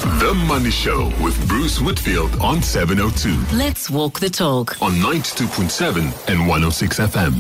The Money Show with Bruce Whitfield on 702. Let's walk the talk. On 92.7 and 106 FM.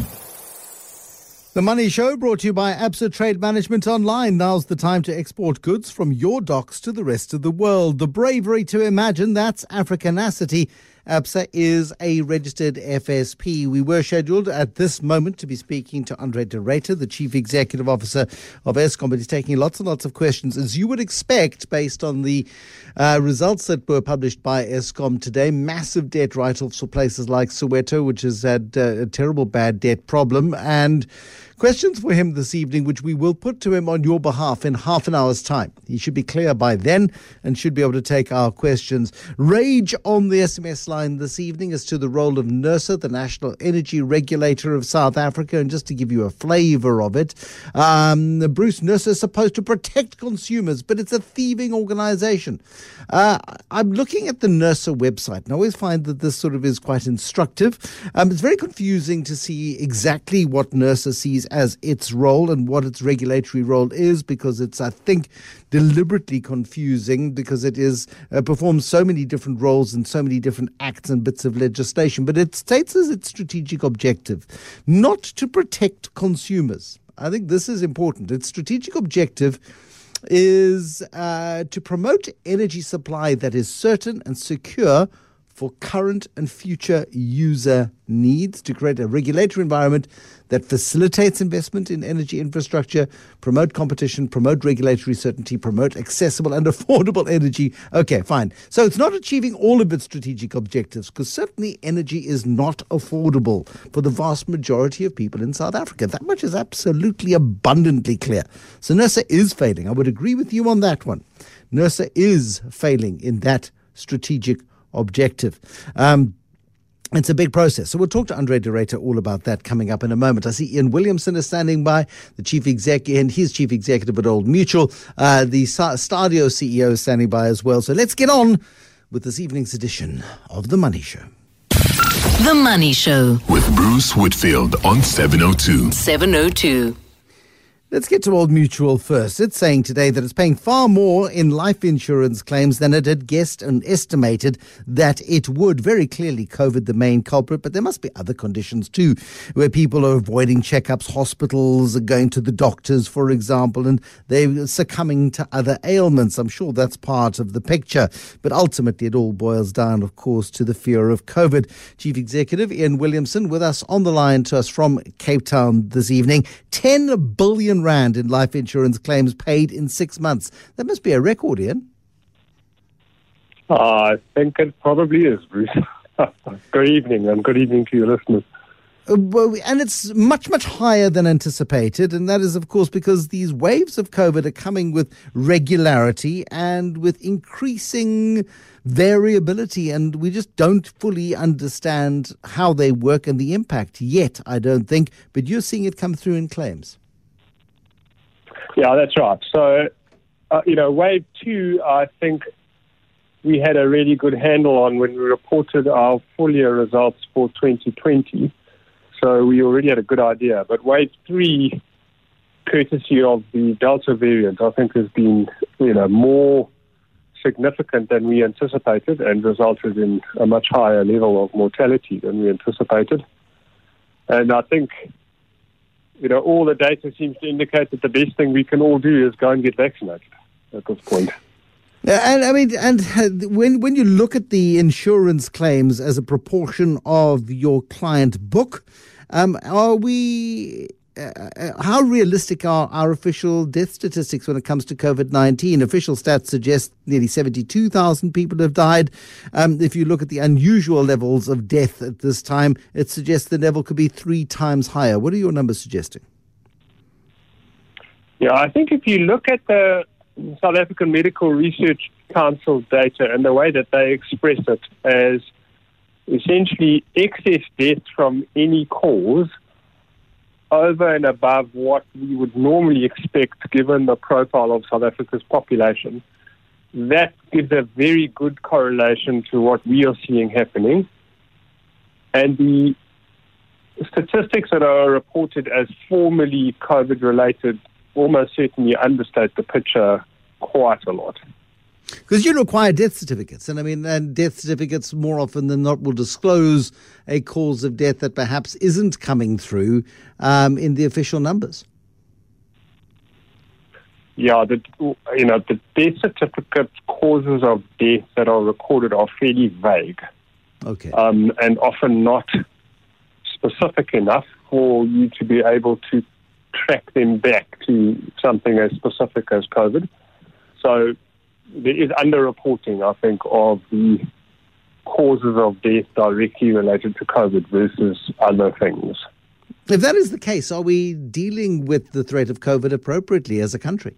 The Money Show brought to you by Absa Trade Management Online. Now's the time to export goods from your docks to the rest of the world. The bravery to imagine, that's Africanacity. Absa is a registered FSP. We were scheduled at this moment to be speaking to Andre de Ruyter, the Chief Executive Officer of Eskom, but he's taking lots and lots of questions, as you would expect, based on the results that were published by Eskom today. Massive debt write-offs for places like Soweto, which has had a terrible bad debt problem, and questions for him this evening, which we will put to him on your behalf in half an hour's time. He should be clear by then and should be able to take our questions. Rage on the SMS line this evening as to the role of NERSA, the National Energy Regulator of South Africa. And just to give you a flavour of it, Bruce, NERSA is supposed to protect consumers, but it's a thieving organisation. I'm looking at the NERSA website, and I always find that this sort of is quite instructive. It's very confusing to see exactly what NERSA sees as its role and what its regulatory role is, because it's, I think, deliberately confusing, because it is performs so many different roles and so many different acts and bits of legislation. But it states as its strategic objective not to protect consumers. I think this is important. Its strategic objective is to promote energy supply that is certain and secure for current and future user needs, to create a regulatory environment that facilitates investment in energy infrastructure, promote competition, promote regulatory certainty, promote accessible and affordable energy. Okay, fine. So it's not achieving all of its strategic objectives, because certainly energy is not affordable for the vast majority of people in South Africa. That much is absolutely abundantly clear. So NERSA is failing. I would agree with you on that one. NERSA is failing in that strategic objective. It's a big process. So we'll talk to Andre de Ruyter all about that coming up in a moment. I see Ian Williamson is standing by, the chief executive, and he's chief executive at Old Mutual. The Stadio CEO is standing by as well. So let's get on with this evening's edition of The Money Show. The Money Show with Bruce Whitfield on 702. 702. Let's get to Old Mutual first. It's saying today that it's paying far more in life insurance claims than it had guessed and estimated that it would. Very clearly, COVID the main culprit, but there must be other conditions too, where people are avoiding checkups, hospitals are going to the doctors, for example, and they're succumbing to other ailments. I'm sure that's part of the picture, but ultimately it all boils down, of course, to the fear of COVID. Chief Executive Ian Williamson with us on the line to us from Cape Town this evening. 10 billion rand in life insurance claims paid in 6 months. That must be a record, Ian. I think it probably is, Bruce. Good evening, and good evening to your listeners. And it's much, much higher than anticipated, and that is, of course, because these waves of COVID are coming with regularity and with increasing variability, and we just don't fully understand how they work and the impact yet, I don't think, but you're seeing it come through in claims. Yeah, that's right. So, wave 2, I think we had a really good handle on when we reported our full year results for 2020. So we already had a good idea. But wave 3, courtesy of the Delta variant, I think has been, more significant than we anticipated and resulted in a much higher level of mortality than we anticipated. And I think, all the data seems to indicate that the best thing we can all do is go and get vaccinated at this point. When you look at the insurance claims as a proportion of your client book, how realistic are our official death statistics when it comes to COVID-19? Official stats suggest nearly 72,000 people have died. If you look at the unusual levels of death at this time, it suggests the level could be 3 times higher. What are your numbers suggesting? Yeah, I think if you look at the South African Medical Research Council data and the way that they express it as essentially excess deaths from any cause over and above what we would normally expect given the profile of South Africa's population, that gives a very good correlation to what we are seeing happening. And the statistics that are reported as formally COVID-related almost certainly understate the picture quite a lot. Because you require death certificates. And death certificates more often than not will disclose a cause of death that perhaps isn't coming through in the official numbers. Yeah, the death certificate causes of death that are recorded are fairly vague. Okay. And often not specific enough for you to be able to track them back to something as specific as COVID. So there is underreporting, I think, of the causes of death directly related to COVID versus other things. If that is the case, are we dealing with the threat of COVID appropriately as a country?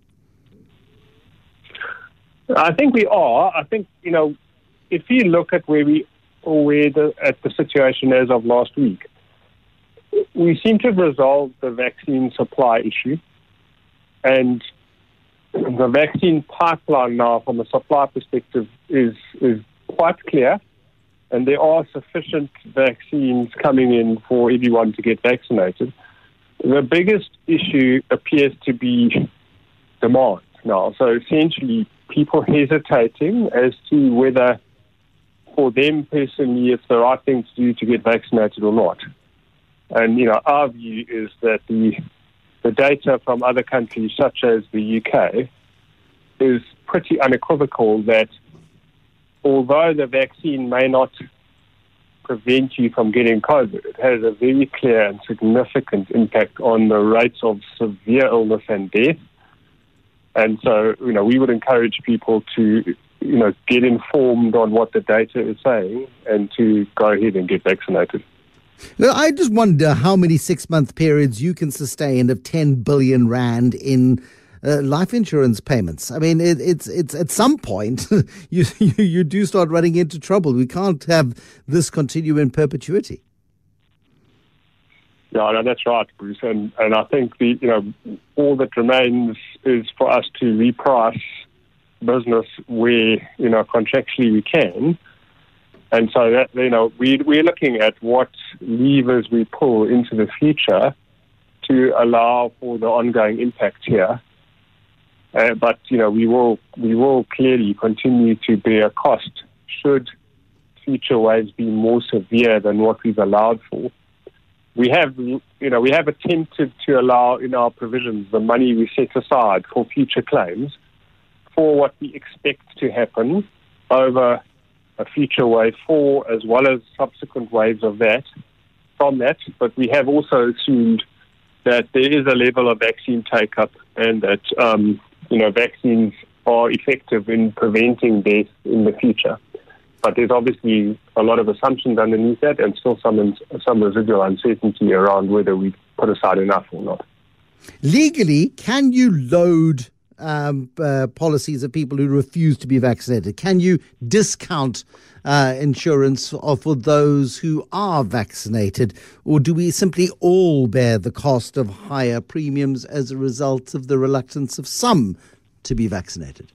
I think we are. I think, if you look at the situation as of last week, we seem to have resolved the vaccine supply issue. And the vaccine pipeline now, from a supply perspective, is quite clear. And there are sufficient vaccines coming in for everyone to get vaccinated. The biggest issue appears to be demand now. So essentially, people hesitating as to whether, for them personally, it's the right thing to do to get vaccinated or not. And, our view is that the data from other countries, such as the UK, is pretty unequivocal that although the vaccine may not prevent you from getting COVID, it has a very clear and significant impact on the rates of severe illness and death. And so, we would encourage people to, get informed on what the data is saying and to go ahead and get vaccinated. Well, I just wonder how many 6-month periods you can sustain of 10 billion rand in life insurance payments. It's at some point you do start running into trouble. We can't have this continue in perpetuity. No, that's right, Bruce. And I think all that remains is for us to reprice business where contractually we can. And so that we're looking at what levers we pull into the future to allow for the ongoing impact here. But we will clearly continue to bear cost should future waves be more severe than what we've allowed for. We have attempted to allow in our provisions the money we set aside for future claims for what we expect to happen over a future wave 4 as well as subsequent waves of that from that. But we have also assumed that there is a level of vaccine take-up and that, vaccines are effective in preventing death in the future. But there's obviously a lot of assumptions underneath that and still some residual uncertainty around whether we put aside enough or not. Legally, can you load policies of people who refuse to be vaccinated? Can you discount insurance for those who are vaccinated? Or do we simply all bear the cost of higher premiums as a result of the reluctance of some to be vaccinated?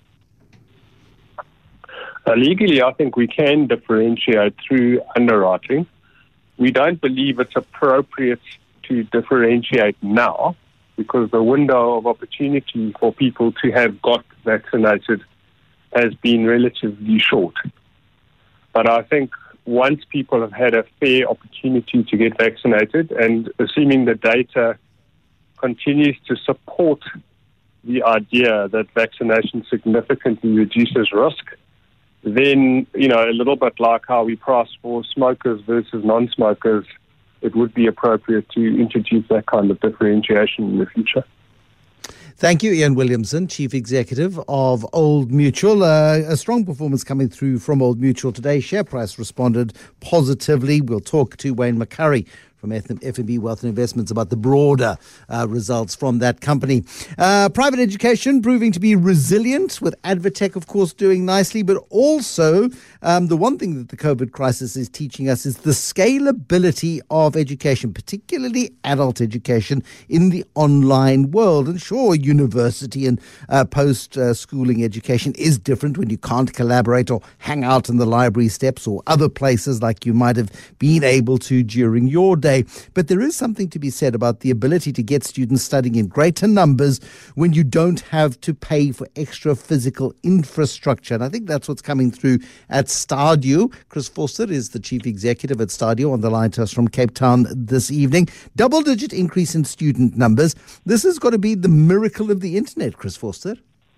Legally, I think we can differentiate through underwriting. We don't believe it's appropriate to differentiate now because the window of opportunity for people to have got vaccinated has been relatively short. But I think once people have had a fair opportunity to get vaccinated, and assuming the data continues to support the idea that vaccination significantly reduces risk, then, a little bit like how we price for smokers versus non-smokers, it would be appropriate to introduce that kind of differentiation in the future. Thank you, Ian Williamson, Chief Executive of Old Mutual. A strong performance coming through from Old Mutual today. Share price responded positively. We'll talk to Wayne McCurry from FNB Wealth and Investments about the broader results from that company. Private education proving to be resilient, with Advotech, of course, doing nicely, but also the one thing that the COVID crisis is teaching us is the scalability of education, particularly adult education in the online world. And sure, university and post-schooling education is different when you can't collaborate or hang out in the library steps or other places like you might have been able to during your day. day. But there is something to be said about the ability to get students studying in greater numbers when you don't have to pay for extra physical infrastructure. And I think that's what's coming through at Stadio. Chris Forster is the chief executive at Stadio, on the line to us from Cape Town this evening. Double-digit increase in student numbers. This has got to be the miracle of the internet, Chris Forster.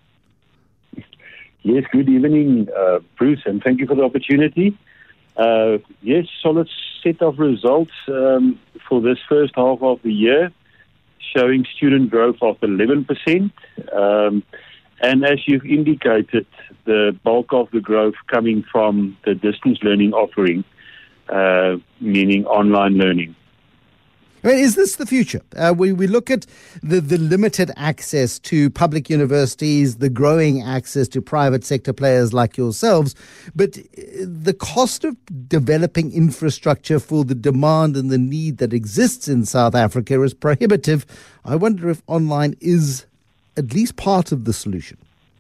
Yes, good evening, Bruce, and thank you for the opportunity. Yes, solid set of results for this first half of the year, showing student growth of 11%. And as you've indicated, the bulk of the growth coming from the distance learning offering, meaning online learning. I mean, is this the future? We look at the limited access to public universities, the growing access to private sector players like yourselves, but the cost of developing infrastructure for the demand and the need that exists in South Africa is prohibitive. I wonder if online is at least part of the solution.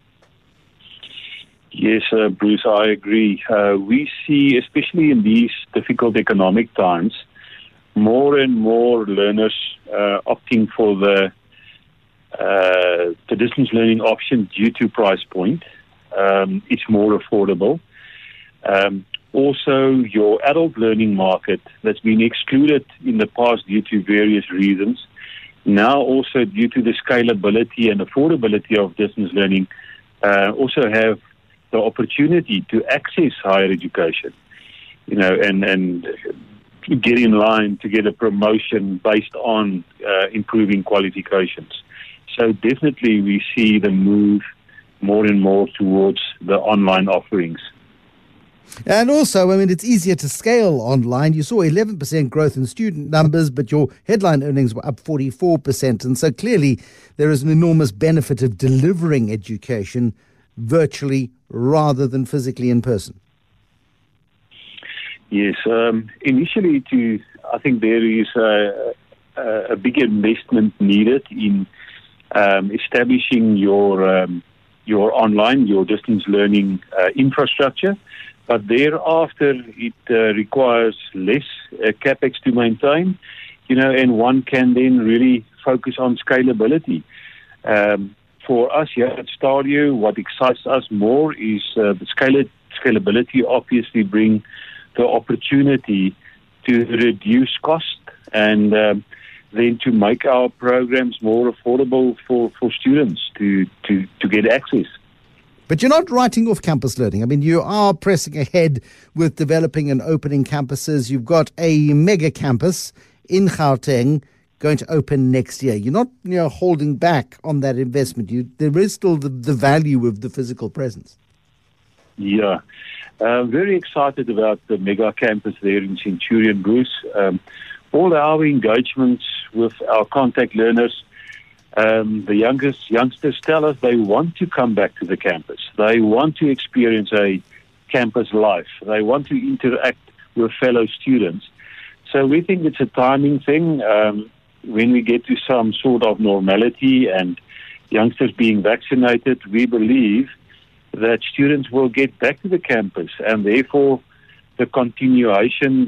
Yes, Bruce, I agree. We see, especially in these difficult economic times, more and more learners opting for the distance learning option due to price point. It's more affordable. Also, your adult learning market that's been excluded in the past due to various reasons, now also due to the scalability and affordability of distance learning, also have the opportunity to access higher education, and get in line to get a promotion based on improving qualifications. So definitely we see the move more and more towards the online offerings. And also, I mean, it's easier to scale online. You saw 11% growth in student numbers, but your headline earnings were up 44%. And so clearly there is an enormous benefit of delivering education virtually rather than physically in person. Yes, initially I think there is a big investment needed in establishing your distance learning infrastructure, but thereafter it requires less capex to maintain, and one can then really focus on scalability. For us here at Stadio, what excites us more is the scalability obviously bring the opportunity to reduce cost and then to make our programs more affordable for students to get access. But you're not writing off campus learning. I mean, you are pressing ahead with developing and opening campuses. You've got a mega campus in Gauteng going to open next year. You're not holding back on that investment. There is still the value of the physical presence. Yeah. Very excited about the mega campus there in Centurion, Bruce. All our engagements with our contact learners, the youngsters tell us they want to come back to the campus. They want to experience a campus life. They want to interact with fellow students. So we think it's a timing thing. When we get to some sort of normality and youngsters being vaccinated, we believe that students will get back to the campus, and therefore the continuation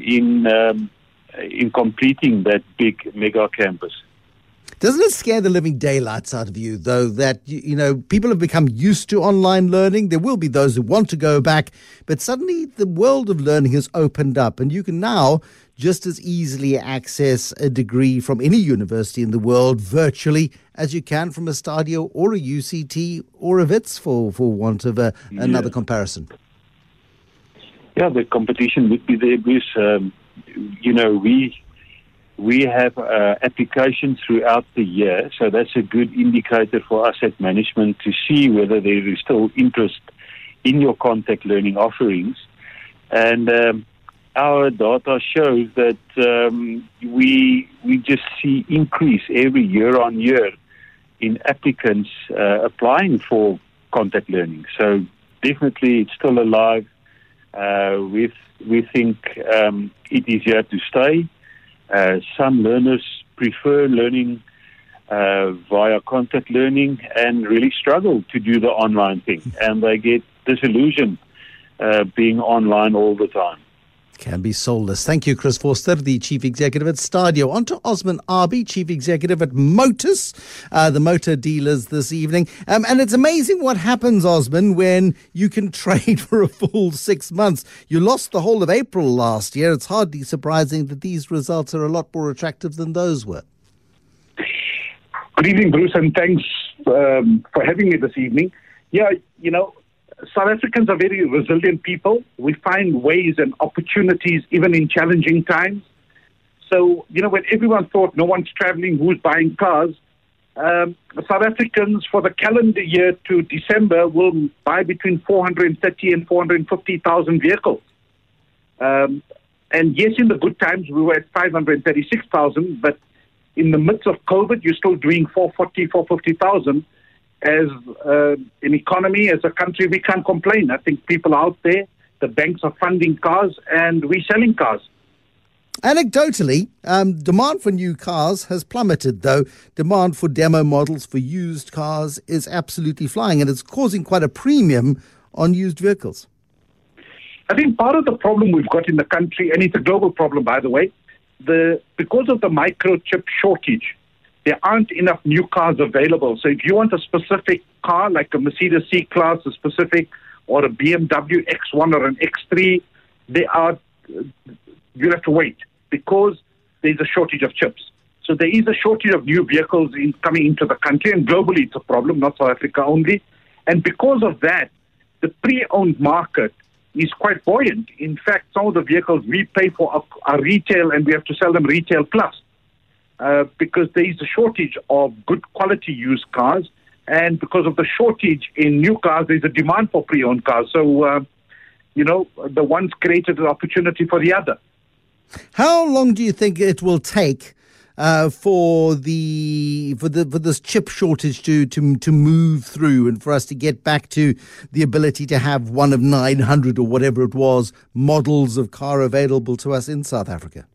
in completing that big mega campus. Doesn't it scare the living daylights out of you, though, that people have become used to online learning? There will be those who want to go back, but suddenly the world of learning has opened up, and you can now just as easily access a degree from any university in the world virtually as you can from a Stadio or a UCT or a WITS, for want of another comparison. Yeah, the competition would be there, Bruce. We have applications throughout the year, so that's a good indicator for us at management to see whether there is still interest in your contact learning offerings. And our data shows that we just see increase every year on year in applicants applying for contact learning. So definitely it's still alive. We think it is here to stay. Some learners prefer learning via contact learning and really struggle to do the online thing, and they get disillusioned being online all the time. can be soulless. Thank you, Chris Forster, the Chief Executive at Stadio. On to Osman Arbi, Chief Executive at Motus, the motor dealers this evening. And it's amazing what happens, Osman, when you can trade for a full 6 months. You lost the whole of April last year. It's hardly surprising that these results are a lot more attractive than those were. Good evening, Bruce, and thanks for having me this evening. Yeah, South Africans are very resilient people. We find ways and opportunities even in challenging times. So, when everyone thought no one's traveling, who's buying cars, South Africans for the calendar year to December will buy between 430 and 450,000 vehicles. And yes, in the good times, we were at 536,000, but in the midst of COVID, you're still doing 440, 450,000. As an economy, as a country, we can't complain. I think people out there, the banks are funding cars and we're selling cars. Anecdotally, demand for new cars has plummeted, though. Demand for demo models for used cars is absolutely flying, and it's causing quite a premium on used vehicles. I think part of the problem we've got in the country, and it's a global problem, by the way, because of the microchip shortage, there aren't enough new cars available. So if you want a specific car, like a Mercedes C-Class, a specific, or a BMW X1 or an X3, you'll have to wait because there's a shortage of chips. So there is a shortage of new vehicles coming into the country, and globally it's a problem, not South Africa only. And because of that, the pre-owned market is quite buoyant. In fact, some of the vehicles we pay for are retail, and we have to sell them retail plus. Because there is a shortage of good quality used cars, and because of the shortage in new cars, there's a demand for pre-owned cars. So, the one's created an opportunity for the other. How long do you think it will take for this chip shortage to move through, and for us to get back to the ability to have one of 900 or whatever it was models of car available to us in South Africa?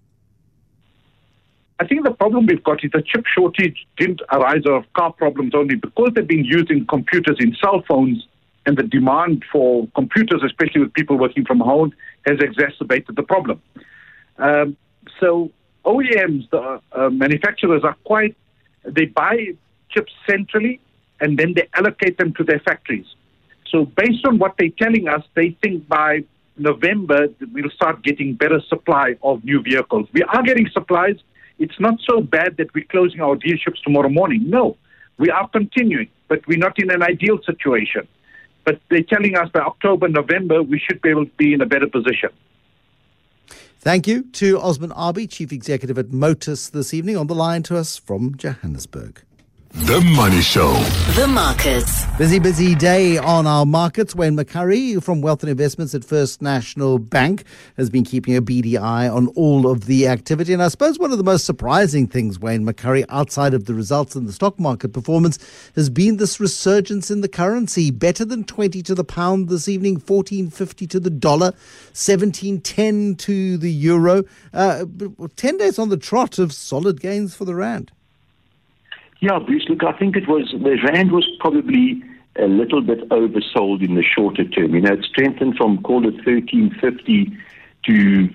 I think the problem we've got is the chip shortage didn't arise out of car problems only, because they've been using computers in cell phones, and the demand for computers, especially with people working from home, has exacerbated the problem. So OEMs, the manufacturers they buy chips centrally and then they allocate them to their factories. So based on what they're telling us, they think by November we'll start getting better supply of new vehicles. We are getting supplies. It's not so bad that we're closing our dealerships tomorrow morning. No, we are continuing, but we're not in an ideal situation. But they're telling us by October, November, we should be able to be in a better position. Thank you to Osman Arbi, Chief Executive at Motus, this evening, on the line to us from Johannesburg. The Money Show. The markets. Busy day on our markets. Wayne McCurry from Wealth and Investments at First National Bank has been keeping a beady eye on all of the activity. And I suppose one of the most surprising things, Wayne McCurry, outside of the results and the stock market performance, has been this resurgence in the currency. Better than 20 to the pound this evening, 14.50 to the dollar, 17.10 to the euro. 10 days on the trot of solid gains for the rand. Yeah, Bruce, look, I think the rand was probably a little bit oversold in the shorter term. It strengthened from, call it 13.50 to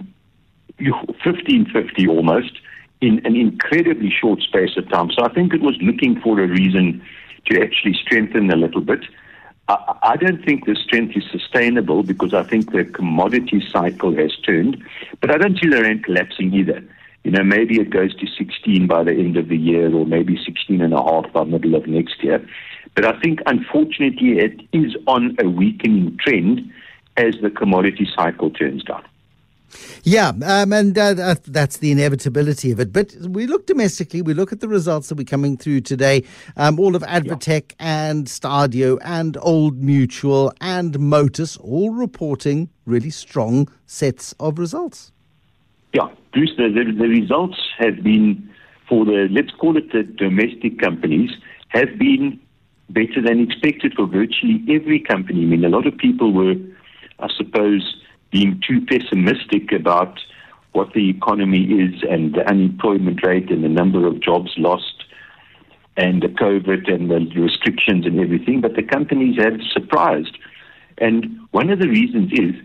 15.50 almost in an incredibly short space of time. So I think it was looking for a reason to actually strengthen a little bit. I don't think the strength is sustainable, because I think the commodity cycle has turned, but I don't see the rand collapsing either. Maybe it goes to 16 by the end of the year, or maybe 16.5 by middle of next year. But I think, unfortunately, it is on a weakening trend as the commodity cycle turns down. Yeah, and that's the inevitability of it. But we look domestically, we look at the results that we're coming through today. All of Advotech and Stadio and Old Mutual and Motus all reporting really strong sets of results. Yeah, Bruce, the results have been, for let's call it the domestic companies, have been better than expected for virtually every company. A lot of people were, I suppose, being too pessimistic about what the economy is, and the unemployment rate and the number of jobs lost and the COVID and the restrictions and everything. But the companies have surprised. And one of the reasons is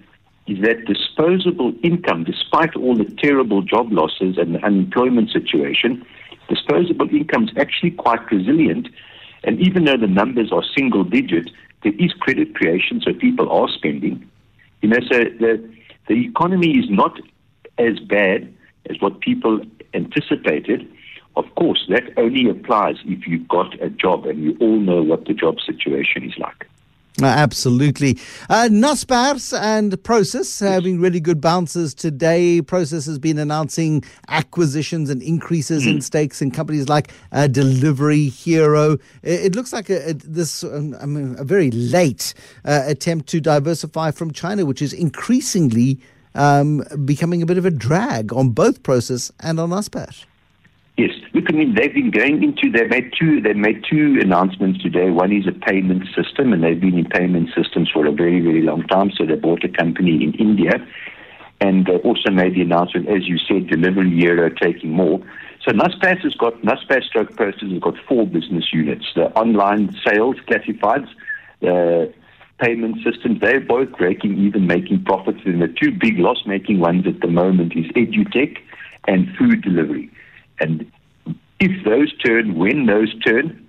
is that disposable income, despite all the terrible job losses and the unemployment situation, disposable income is actually quite resilient. And even though the numbers are single digit, there is credit creation, so people are spending. So the economy is not as bad as what people anticipated. Of course, that only applies if you've got a job, and you all know what the job situation is like. Absolutely. Naspers and Prosus having really good bounces today. Prosus has been announcing acquisitions and increases in stakes in companies like Delivery Hero. It looks like a very late attempt to diversify from China, which is increasingly becoming a bit of a drag on both Prosus and on Naspers. Yes, look, I mean, they've made two announcements today. One is a payment system, and they've been in payment systems for a very, very long time. So they bought a company in India, and they also made the announcement, as you said, Delivery Hero taking more. So Naspers stroke Prosus has got 4 business units: the online sales classifieds, the payment systems. They're both breaking even, making profits. And the 2 big loss-making ones at the moment is EduTech and food delivery. And if those turn, when those turn,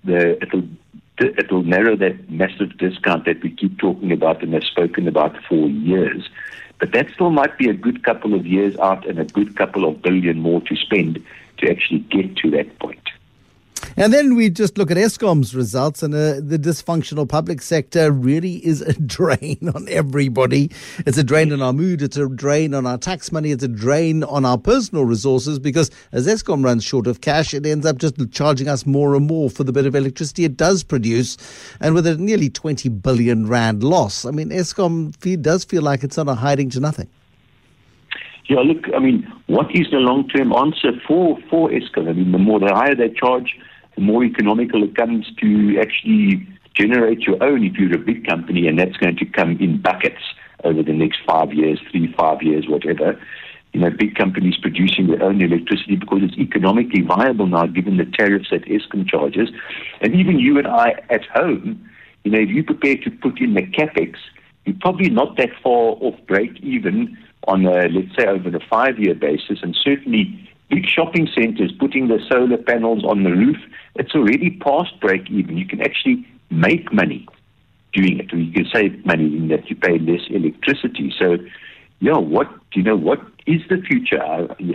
it'll narrow that massive discount that we keep talking about and have spoken about for years. But that still might be a good couple of years out and a good couple of billion more to spend to actually get to that point. And then we just look at Eskom's results, and the dysfunctional public sector really is a drain on everybody. It's a drain on our mood. It's a drain on our tax money. It's a drain on our personal resources, because as Eskom runs short of cash, it ends up just charging us more and more for the bit of electricity it does produce. And with a nearly 20 billion rand loss, I mean, Eskom does feel like it's on a hiding to nothing. Yeah, look, I mean, what is the long-term answer for Eskom? I mean, the higher they charge, the more economical it comes to actually generate your own if you're a big company, and that's going to come in buckets over the next 5 years, 5 years, whatever. Big companies producing their own electricity because it's economically viable now, given the tariffs that Eskom charges. And even you and I at home, if you're prepared to put in the capex, you're probably not that far off break even on let's say, over the 5-year basis. And certainly big shopping centers putting the solar panels on the roof, it's already past break even. You can actually make money doing it, or you can save money in that you pay less electricity. So, what is the future?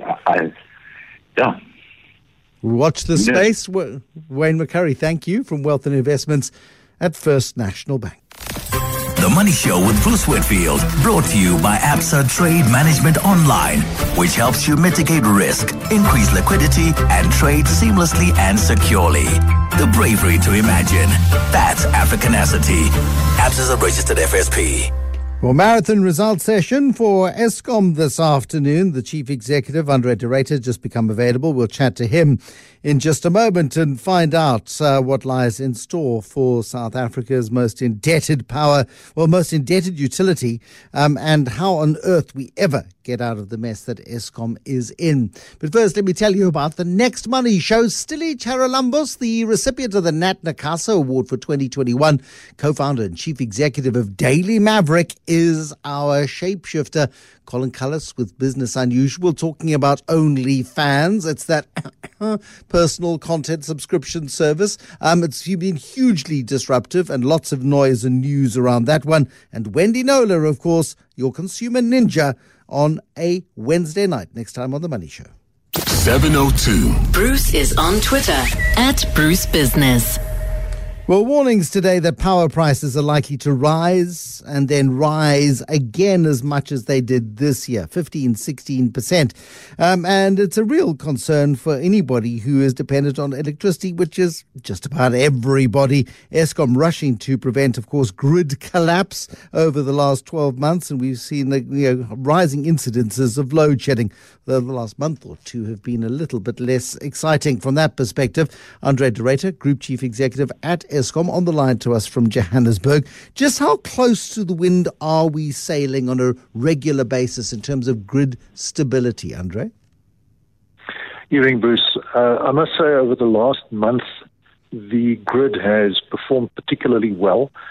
Watch the space. Wayne McCurry, thank you, from Wealth and Investments at First National Bank. The Money Show with Bruce Whitfield, brought to you by Absa Trade Management Online, which helps you mitigate risk, increase liquidity, and trade seamlessly and securely. The bravery to imagine. That's Africanacity. Absa is a registered FSP. Well, marathon results session for Eskom this afternoon. The Chief Executive, Andre de Ruyter, just become available. We'll chat to him in just a moment and find out what lies in store for South Africa's most indebted most indebted utility, and how on earth we ever get out of the mess that Eskom is in. But first, let me tell you about the next Money Show. Stili Charalambos, the recipient of the Nat Nakaso Award for 2021, co-founder and chief executive of Daily Maverick, is our shapeshifter. Colin Cullis with Business Unusual, talking about OnlyFans. It's that personal content subscription service. It's been hugely disruptive, and lots of noise and news around that one. And Wendy Knowler, of course, your consumer ninja, on a Wednesday night, next time on The Money Show. 7:02. Bruce is on Twitter at Bruce Business. Well, warnings today that power prices are likely to rise and then rise again as much as they did this year, 15-16%. And it's a real concern for anybody who is dependent on electricity, which is just about everybody. Eskom rushing to prevent, of course, grid collapse over the last 12 months. And we've seen the rising incidences of load shedding. The last month or two have been a little bit less exciting from that perspective. Andre de Ruyter, Group Chief Executive at Eskom, on the line to us from Johannesburg. Just how close to the wind are we sailing on a regular basis in terms of grid stability, Andre? Evening, Bruce. I must say over the last month, the grid has performed particularly well.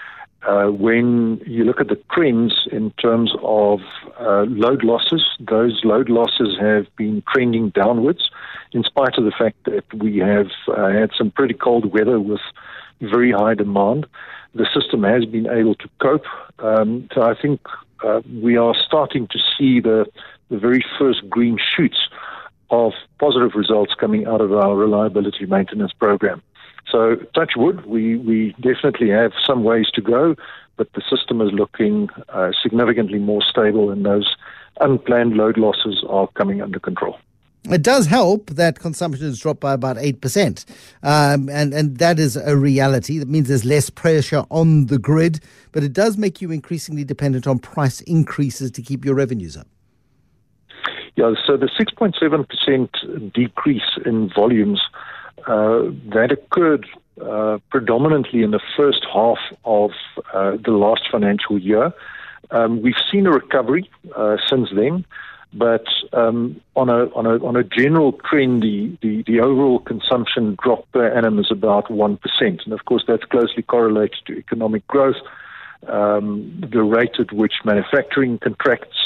when you look at the trends in terms of load losses, those load losses have been trending downwards in spite of the fact that we have had some pretty cold weather with very high demand. The system has been able to cope. So I think we are starting to see the very first green shoots of positive results coming out of our reliability maintenance program. So touch wood, we definitely have some ways to go, but the system is looking significantly more stable, and those unplanned load losses are coming under control. It does help that consumption has dropped by about 8%, and that is a reality. That means there's less pressure on the grid, but it does make you increasingly dependent on price increases to keep your revenues up. Yeah, so the 6.7% decrease in volumes that occurred predominantly in the first half of the last financial year. We've seen a recovery since then, but on a general trend, the overall consumption drop per annum is about 1%, and of course that's closely correlated to economic growth, the rate at which manufacturing contracts,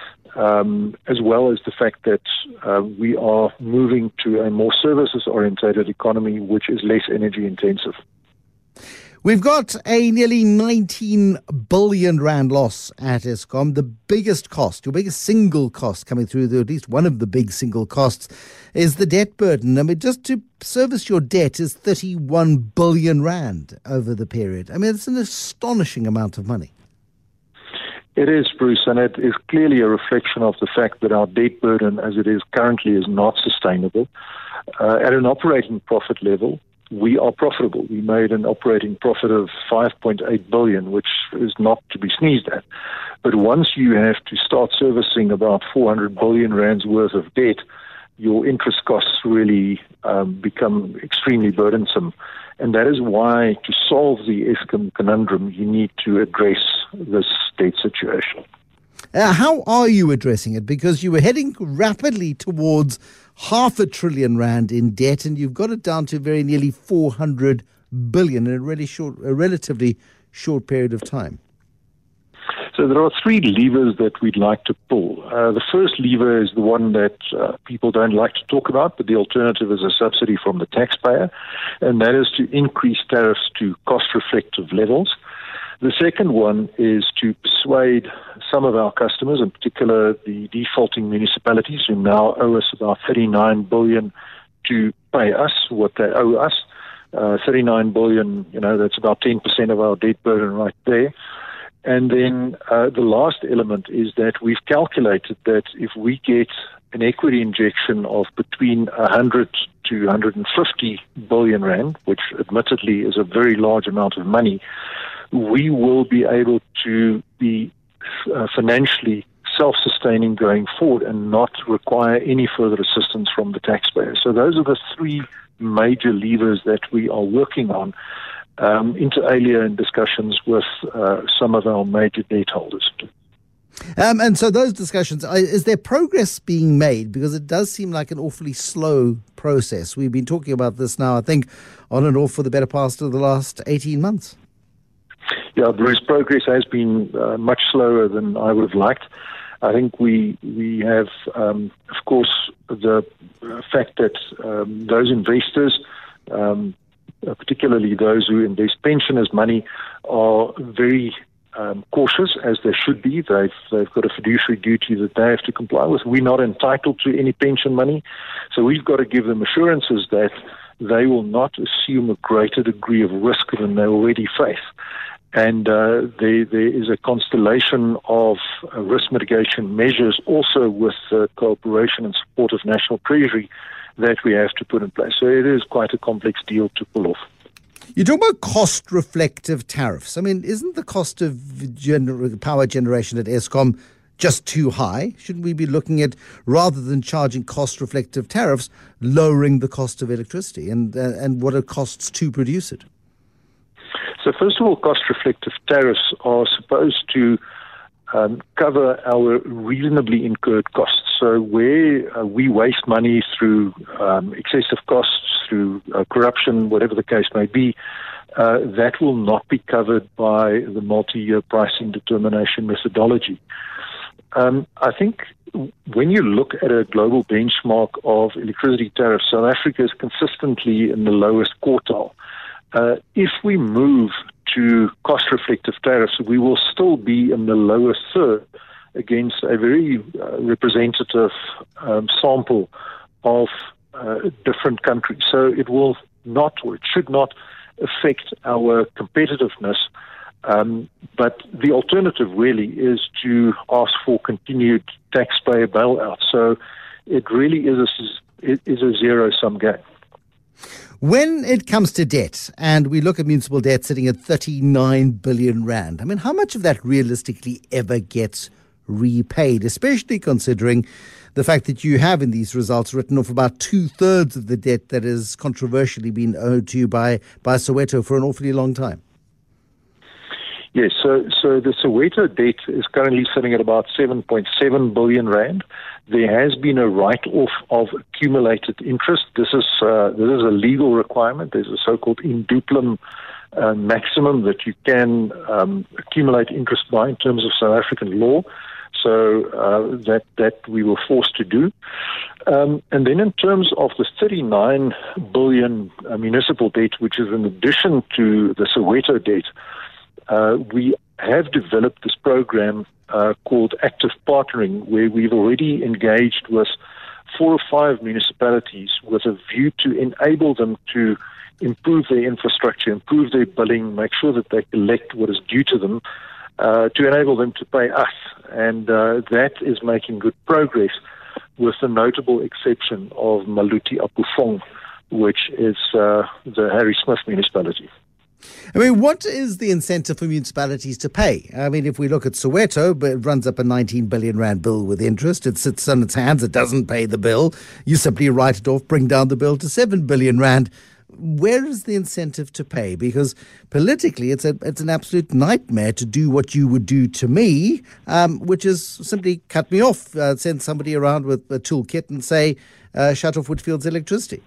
as well as the fact that we are moving to a more services-orientated economy, which is less energy-intensive. We've got a nearly 19 billion rand loss at Eskom. The biggest cost, your biggest single cost coming through, at least one of the big single costs, is the debt burden. I mean, just to service your debt is 31 billion rand over the period. I mean, it's an astonishing amount of money. It is, Bruce, and it is clearly a reflection of the fact that our debt burden, as it is currently, is not sustainable. At an operating profit level, we are profitable. We made an operating profit of 5.8 billion, which is not to be sneezed at. But once you have to start servicing about 400 billion rands worth of debt, your interest costs really become extremely burdensome. And that is why, to solve the Eskom conundrum, you need to address this debt situation. How are you addressing it? Because you were heading rapidly towards 500 billion rand in debt, and you've got it down to very nearly 400 billion in a relatively short period of time. So there are three levers that we'd like to pull. The first lever is the one that people don't like to talk about, but the alternative is a subsidy from the taxpayer, and that is to increase tariffs to cost-reflective levels. The second one is to persuade some of our customers, in particular the defaulting municipalities, who now owe us about 39 billion, to pay us what they owe us. 39 billion, that's about 10% of our debt burden right there. And then the last element is that we've calculated that if we get an equity injection of between 100 to 150 billion rand, which admittedly is a very large amount of money, we will be able to be financially self-sustaining going forward and not require any further assistance from the taxpayer. So those are the three major levers that we are working on, inter alia in discussions with some of our major debt holders. And so those discussions, is there progress being made? Because it does seem like an awfully slow process. We've been talking about this now, I think, on and off for the better part of the last 18 months. Yeah, Bruce, progress has been much slower than I would have liked. I think we have, of course, the fact that those investors, particularly those who invest pensioners' money, are very cautious, as they should be. They've got a fiduciary duty that they have to comply with. We're not entitled to any pension money, so we've got to give them assurances that they will not assume a greater degree of risk than they already face. And there is a constellation of risk mitigation measures also with cooperation and support of National Treasury that we have to put in place. So it is quite a complex deal to pull off. You talk about cost-reflective tariffs. I mean, isn't the cost of power generation at Eskom just too high? Shouldn't we be looking at, rather than charging cost-reflective tariffs, lowering the cost of electricity and what it costs to produce it? So first of all, cost-reflective tariffs are supposed to cover our reasonably incurred costs. So where we waste money through excessive costs, through corruption, whatever the case may be, that will not be covered by the multi-year pricing determination methodology. I think when you look at a global benchmark of electricity tariffs, South Africa is consistently in the lowest quartile. If we move to cost-reflective tariffs, we will still be in the lowest third against a very representative sample of different countries. So it will not, or it should not, affect our competitiveness. But the alternative really is to ask for continued taxpayer bailout. So it really is a zero-sum game. When it comes to debt, and we look at municipal debt sitting at 39 billion rand, I mean, how much of that realistically ever gets repaid, especially considering the fact that you have in these results written off about 2/3 of the debt that has controversially been owed to you by Soweto for an awfully long time? Yes, so the Soweto debt is currently sitting at about 7.7 billion rand. There has been a write-off of accumulated interest. This is a legal requirement. There's a so-called induplum maximum that you can accumulate interest by in terms of South African law. So that we were forced to do. And then in terms of the 39 billion municipal debt, which is in addition to the Soweto debt, we have developed this program called Active Partnering, where we've already engaged with 4 or 5 municipalities with a view to enable them to improve their infrastructure, improve their billing, make sure that they collect what is due to them, to enable them to pay us. And that is making good progress, with the notable exception of Maluti Apufong, which is the Harry Smith municipality. I mean, what is the incentive for municipalities to pay? I mean, if we look at Soweto, it runs up a 19 billion rand bill with interest. It sits on its hands. It doesn't pay the bill. You simply write it off, bring down the bill to 7 billion rand. Where is the incentive to pay? Because politically, it's an absolute nightmare to do what you would do to me, which is simply cut me off, send somebody around with a toolkit and say, shut off Whitfield's electricity.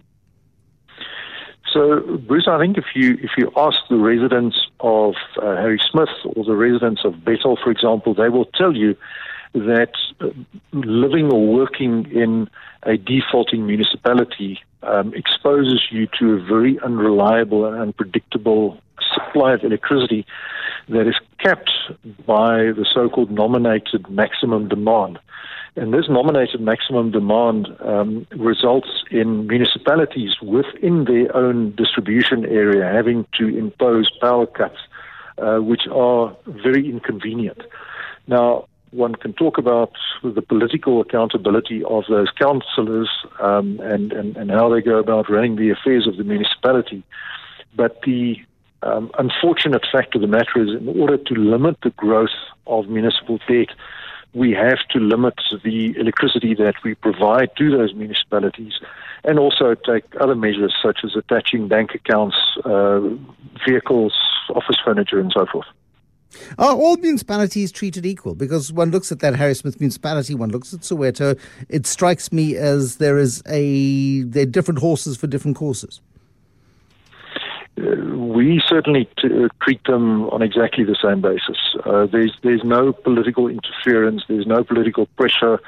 So, Bruce, I think if you ask the residents of Harry Smith or the residents of Bethel, for example, they will tell you that living or working in a defaulting municipality exposes you to a very unreliable and unpredictable supply of electricity that is capped by the so-called nominated maximum demand. And this nominated maximum demand results in municipalities within their own distribution area having to impose power cuts, which are very inconvenient. Now, one can talk about the political accountability of those councillors and how they go about running the affairs of the municipality. But the unfortunate fact of the matter is, in order to limit the growth of municipal debt, we have to limit the electricity that we provide to those municipalities, and also take other measures such as attaching bank accounts, vehicles, office furniture, and so forth. Are all municipalities treated equal? Because one looks at that Harry Smith municipality, one looks at Soweto, it strikes me as they're different horses for different courses. We certainly treat them on exactly the same basis. There's no political interference. There's no political pressure.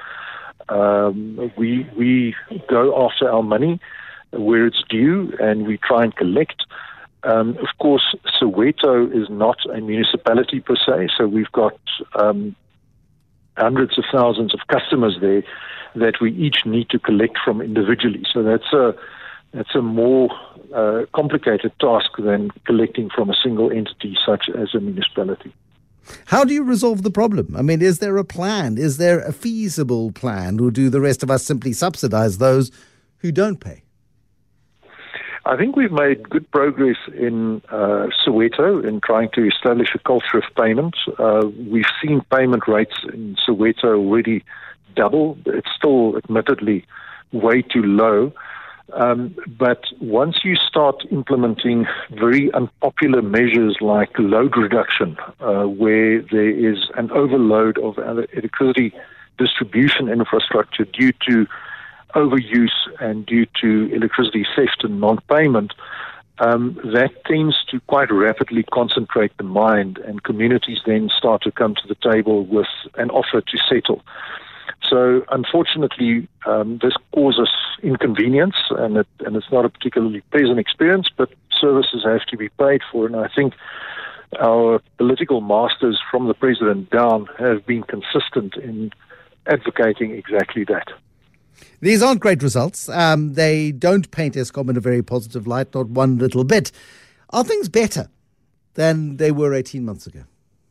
We go after our money where it's due, and we try and collect. Of course, Soweto is not a municipality per se, so we've got hundreds of thousands of customers there that we each need to collect from individually. So that's a more complicated task than collecting from a single entity such as a municipality. How do you resolve the problem? I mean, is there a plan? Is there a feasible plan? Or do the rest of us simply subsidize those who don't pay? I think we've made good progress in Soweto in trying to establish a culture of payment. We've seen payment rates in Soweto already double. It's still admittedly way too low. But once you start implementing very unpopular measures like load reduction, where there is an overload of electricity distribution infrastructure due to overuse and due to electricity theft and non-payment, that tends to quite rapidly concentrate the mind, and communities then start to come to the table with an offer to settle. So, unfortunately, this causes inconvenience, and it's not a particularly pleasant experience, but services have to be paid for, and I think our political masters from the president down have been consistent in advocating exactly that. These aren't great results. They don't paint Eskom in a very positive light, not one little bit. Are things better than they were 18 months ago?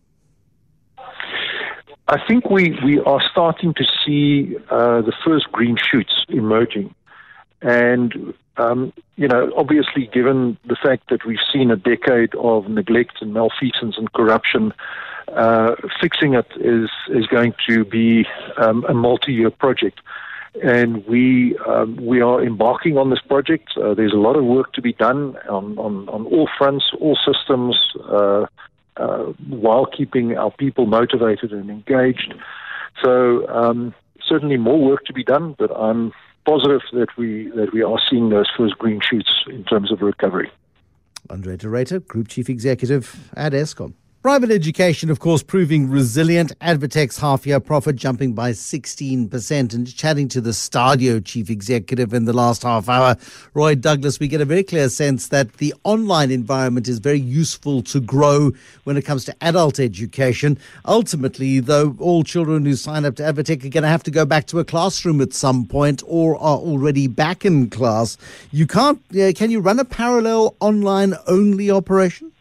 I think we are starting to see the first green shoots emerging. And, obviously, given the fact that we've seen a decade of neglect and malfeasance and corruption, fixing it is going to be a multi-year project. And we are embarking on this project. There's a lot of work to be done on all fronts, all systems, while keeping our people motivated and engaged. So certainly more work to be done, but I'm positive that we are seeing those first green shoots in terms of recovery. Andre de Ruyter, Group Chief Executive at Eskom. Private education, of course, proving resilient. Advotech's half-year profit jumping by 16%. And chatting to the Stadio Chief Executive in the last half hour, Roy Douglas, we get a very clear sense that the online environment is very useful to grow when it comes to adult education. Ultimately, though, all children who sign up to Advotech are going to have to go back to a classroom at some point or are already back in class. You can't, can you run a parallel online-only operation?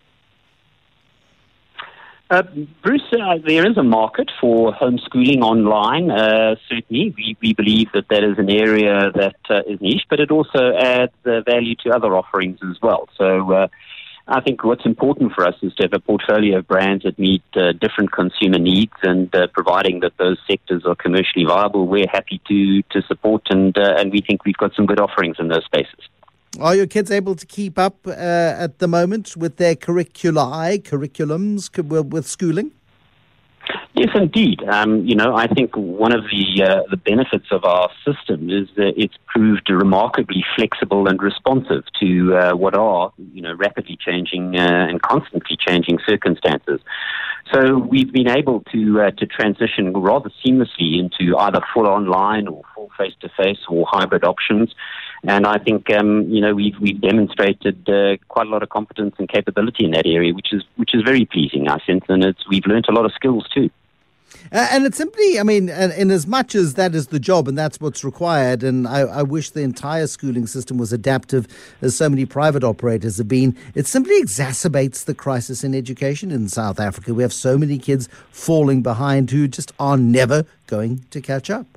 Bruce, there is a market for homeschooling online. Certainly, we believe that is an area that is niche, but it also adds value to other offerings as well. So I think what's important for us is to have a portfolio of brands that meet different consumer needs, and providing that those sectors are commercially viable, we're happy to support, and we think we've got some good offerings in those spaces. Are your kids able to keep up at the moment with their curriculums, with schooling? Yes, indeed. I think one of the benefits of our system is that it's proved remarkably flexible and responsive to what are, rapidly changing and constantly changing circumstances. So we've been able to transition rather seamlessly into either full online or full face-to-face or hybrid options. And I think, we've demonstrated quite a lot of competence and capability in that area, which is very pleasing, I think, and we've learnt a lot of skills too. And it's simply, in as much as that is the job and that's what's required, and I wish the entire schooling system was adaptive as so many private operators have been, it simply exacerbates the crisis in education in South Africa. We have so many kids falling behind who just are never going to catch up.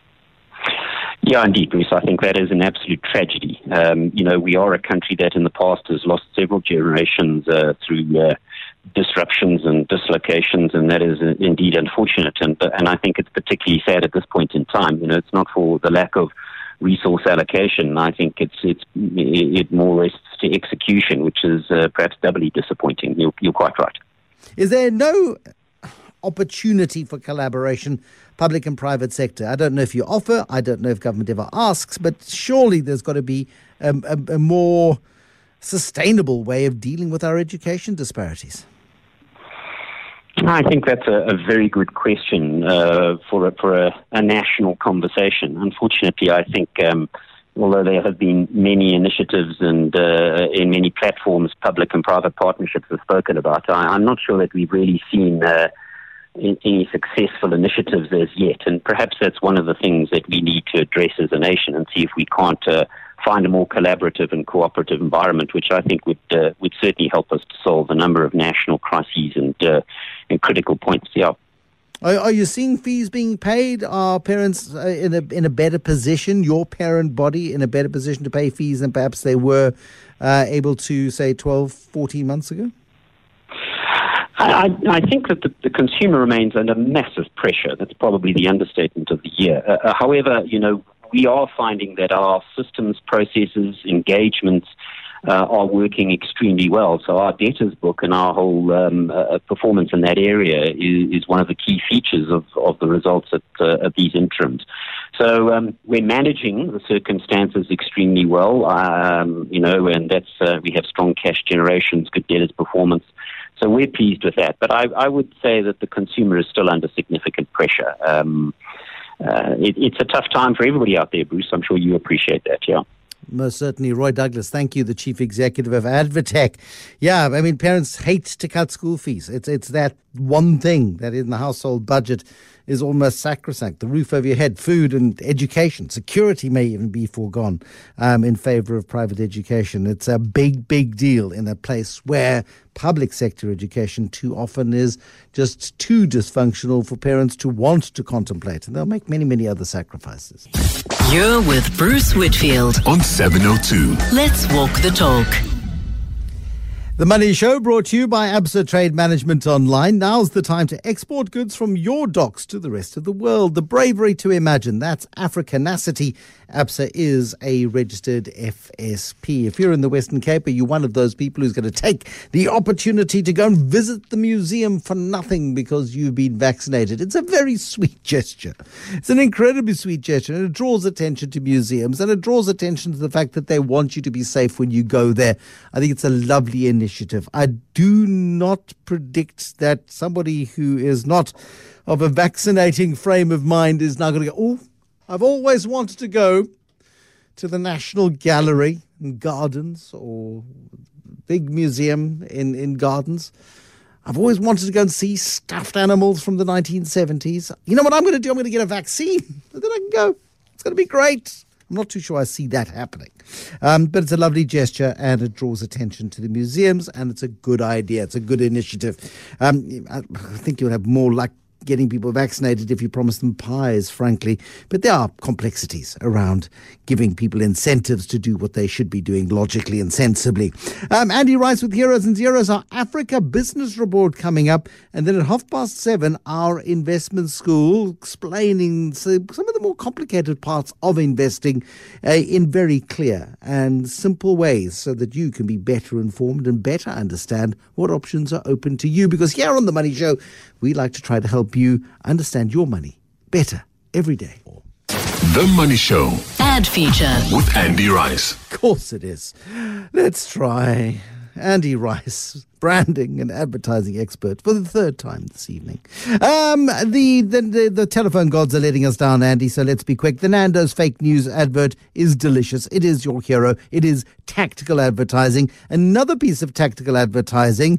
Yeah, indeed, Bruce. I think that is an absolute tragedy. We are a country that in the past has lost several generations through disruptions and dislocations, and that is indeed unfortunate. And I think it's particularly sad at this point in time. It's not for the lack of resource allocation. I think it more rests to execution, which is perhaps doubly disappointing. You're quite right. Is there no opportunity for collaboration, public and private sector? I don't know if you offer, I don't know if government ever asks, but surely there's got to be a more sustainable way of dealing with our education disparities. I think that's a very good question for a national conversation. Unfortunately, I think although there have been many initiatives and in many platforms, public and private partnerships are spoken about, I'm not sure that we've really seen any successful initiatives as yet. And perhaps that's one of the things that we need to address as a nation and see if we can't find a more collaborative and cooperative environment, which I think would certainly help us to solve a number of national crises and critical points. Yeah. Are you seeing fees being paid? Are parents in a better position, your parent body in a better position to pay fees than perhaps they were able to, say, 12, 14 months ago? I think that the consumer remains under massive pressure. That's probably the understatement of the year. However, we are finding that our systems, processes, engagements are working extremely well. So our debtors book and our whole performance in that area is one of the key features of the results of these interims. So we're managing the circumstances extremely well, and that's we have strong cash generations, good debtors performance. So we're pleased with that. But I would say that the consumer is still under significant pressure. It's a tough time for everybody out there, Bruce. I'm sure you appreciate that, yeah. Most certainly. Roy Douglas, thank you, the Chief Executive of Advotech. Yeah, I mean, parents hate to cut school fees. It's that one thing that in the household budget is almost sacrosanct. The roof over your head, food and education. Security may even be foregone in favor of private education. It's a big, big deal in a place where public sector education too often is just too dysfunctional for parents to want to contemplate. And they'll make many, many other sacrifices. You're with Bruce Whitfield on 702. Let's walk the talk. The Money Show brought to you by Absa Trade Management Online. Now's the time to export goods from your docks to the rest of the world. The bravery to imagine, that's Africanacity. Absa is a registered FSP. If you're in the Western Cape, are you one of those people who's going to take the opportunity to go and visit the museum for nothing because you've been vaccinated? It's a very sweet gesture. It's an incredibly sweet gesture, and it draws attention to museums, and it draws attention to the fact that they want you to be safe when you go there. I think it's a lovely initiative. I do not predict that somebody who is not of a vaccinating frame of mind is now going to go, oh, I've always wanted to go to the National Gallery in Gardens or big museum in Gardens. I've always wanted to go and see stuffed animals from the 1970s. You know what I'm going to do? I'm going to get a vaccine. And then I can go. It's going to be great. I'm not too sure I see that happening. But it's a lovely gesture and it draws attention to the museums and it's a good idea. It's a good initiative. I think you'll have more luck getting people vaccinated if you promise them pies, frankly. But there are complexities around giving people incentives to do what they should be doing logically and sensibly. Andy Rice with Heroes and Zeros, our Africa Business Report coming up. And then at 7:30, our investment school explaining some of the more complicated parts of investing in very clear and simple ways so that you can be better informed and better understand what options are open to you. Because here on The Money Show, we like to try to help you understand your money better every day. The Money Show. Ad feature. With Andy Rice. Of course it is. Let's try Andy Rice, branding and advertising expert, for the third time this evening. The telephone gods are letting us down, Andy, so let's be quick. The Nando's fake news advert is delicious. It is your hero. It is tactical advertising. Another piece of tactical advertising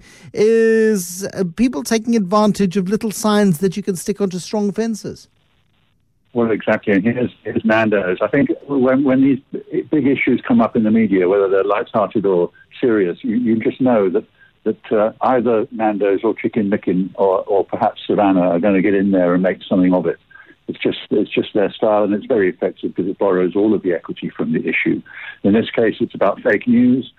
is people taking advantage of little signs that you can stick onto strong fences. Well, exactly. And here's Nando's. I think when these big issues come up in the media, whether they're light-hearted or serious, you just know that either Nando's or Chicken Licken or perhaps Savannah are going to get in there and make something of it. It's just their style, and it's very effective because it borrows all of the equity from the issue. In this case, it's about fake news.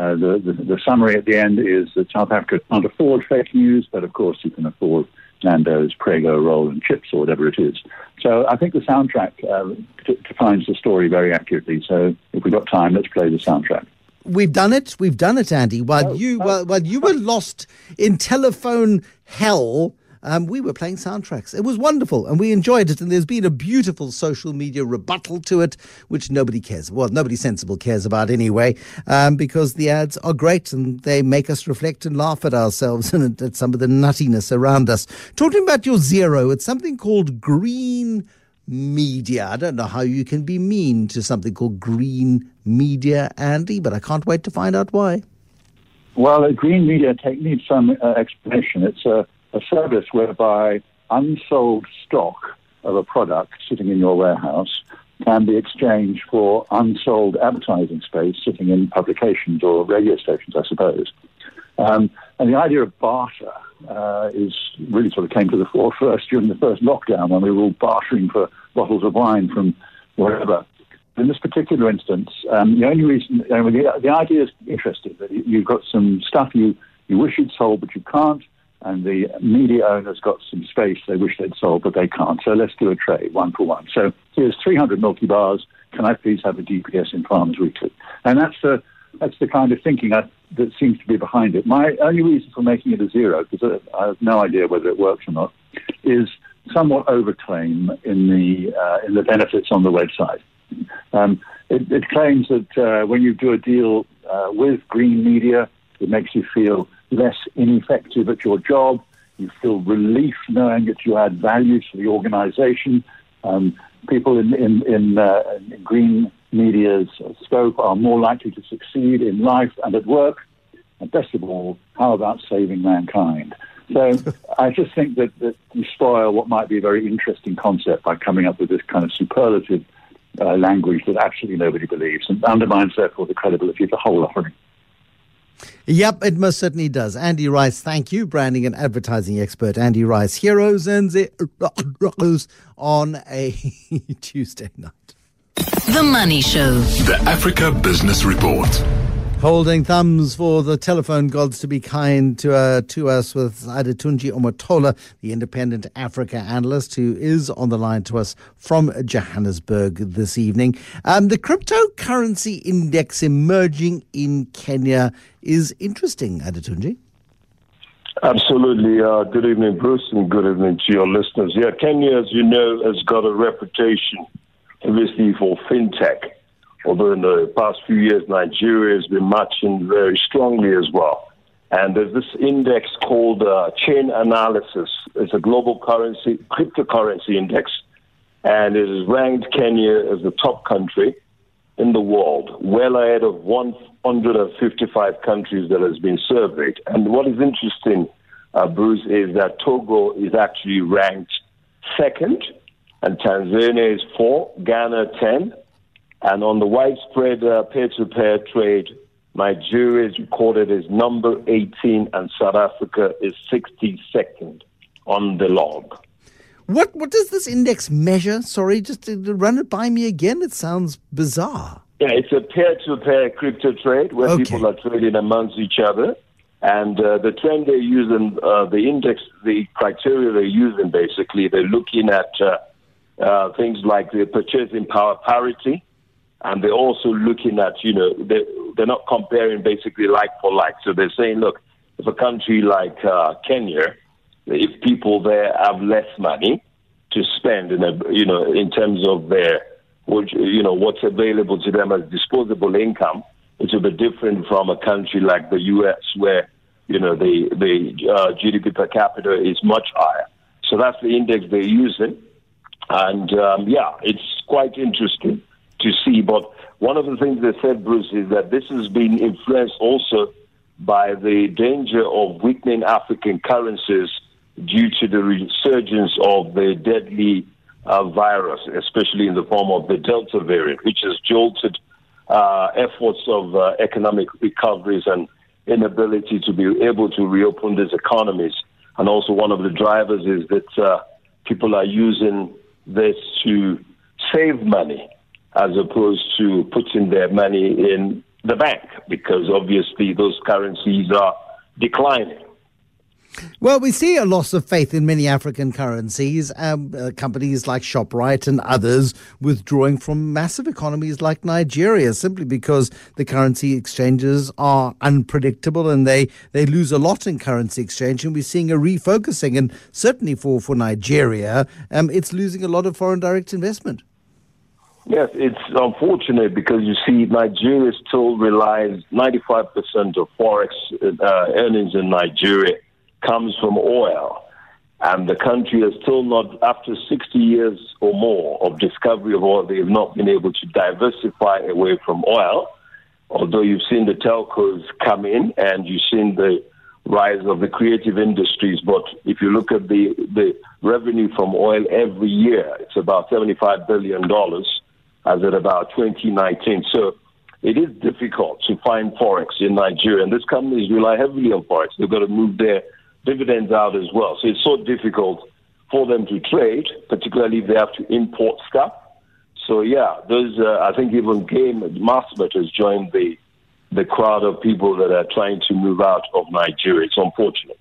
The summary at the end is that South Africa can't afford fake news, but of course you can afford Nando's, Prego, roll and chips or whatever it is. So I think the soundtrack defines the story very accurately. So if we've got time, let's play the soundtrack. We've done it, Andy. While you were lost in telephone hell, we were playing soundtracks. It was wonderful, and we enjoyed it. And there's been a beautiful social media rebuttal to it, which nobody cares. Well, nobody sensible cares about anyway, because the ads are great and they make us reflect and laugh at ourselves and at some of the nuttiness around us. Talking about your zero, it's something called green media. I don't know how you can be mean to something called green media, Andy, but I can't wait to find out why. Well, green media needs some explanation. It's a service whereby unsold stock of a product sitting in your warehouse can be exchanged for unsold advertising space sitting in publications or radio stations, I suppose. And the idea of barter is really sort of came to the fore first during the first lockdown when we were all bartering for bottles of wine from wherever. In this particular instance, the only reason, the idea is interesting, that you've got some stuff you wish you'd sold but you can't, and the media owner's got some space they wish they'd sold, but they can't. So let's do a trade, 1 for 1. So here's 300 Milky Bars. Can I please have a DPS in Farmers Weekly? And that's the kind of thinking that seems to be behind it. My only reason for making it a zero, because I have no idea whether it works or not, is somewhat overclaim in the benefits on the website. It claims that when you do a deal with green media, it makes you feel less ineffective at your job. You feel relief knowing that you add value to the organization. People in green media's scope are more likely to succeed in life and at work. And best of all, how about saving mankind? So I just think that you spoil what might be a very interesting concept by coming up with this kind of superlative language that absolutely nobody believes and undermines, therefore, the credibility of the whole offering. Yep, it most certainly does. Andy Rice, thank you. Branding and advertising expert Andy Rice. Heroes and zeros on a Tuesday night. The Money Show. The Africa Business Report. Holding thumbs for the telephone gods to be kind to us with Adetunji Omotola, the independent Africa analyst, who is on the line to us from Johannesburg this evening. The cryptocurrency index emerging in Kenya is interesting, Adetunji. Absolutely. Good evening, Bruce, and good evening to your listeners. Yeah, Kenya, as you know, has got a reputation, obviously, for fintech. Although in the past few years, Nigeria has been marching very strongly as well. And there's this index called Chainalysis. It's a global cryptocurrency index, and it has ranked Kenya as the top country in the world, well ahead of 155 countries that has been surveyed. And what is interesting, Bruce, is that Togo is actually ranked second, and Tanzania is 4, Ghana 10. And on the widespread peer-to-peer trade, Nigeria is recorded as number 18 and South Africa is 62nd on the log. What does this index measure? Sorry, just to run it by me again. It sounds bizarre. Yeah, it's a peer-to-peer crypto trade where people are trading amongst each other. And the trend they're using, the index, the criteria they're using, basically, they're looking at things like the purchasing power parity. And they're also looking at, they're not comparing basically like for like. So they're saying, look, if a country like Kenya, if people there have less money to spend, in terms of their, what's available to them as disposable income, which will be different from a country like the U.S. where, the GDP per capita is much higher. So that's the index they're using. And, it's quite interesting to see. But one of the things they said, Bruce, is that this has been influenced also by the danger of weakening African currencies due to the resurgence of the deadly virus, especially in the form of the Delta variant, which has jolted efforts of economic recoveries and inability to be able to reopen these economies. And also one of the drivers is that people are using this to save money as opposed to putting their money in the bank, because obviously those currencies are declining. Well, we see a loss of faith in many African currencies, companies like ShopRite and others withdrawing from massive economies like Nigeria simply because the currency exchanges are unpredictable and they lose a lot in currency exchange. And we're seeing a refocusing. And certainly for Nigeria, it's losing a lot of foreign direct investment. Yes, it's unfortunate because you see Nigeria still relies 95% of forex earnings in Nigeria comes from oil. And the country is still not, after 60 years or more of discovery of oil, they have not been able to diversify away from oil. Although you've seen the telcos come in and you've seen the rise of the creative industries. But if you look at the revenue from oil every year, it's about $75 billion as at about 2019. So it is difficult to find forex in Nigeria. And these companies rely heavily on forex. They've got to move their dividends out as well. So it's so difficult for them to trade, particularly if they have to import stuff. So, those, I think even Massmet has joined the crowd of people that are trying to move out of Nigeria. It's unfortunate.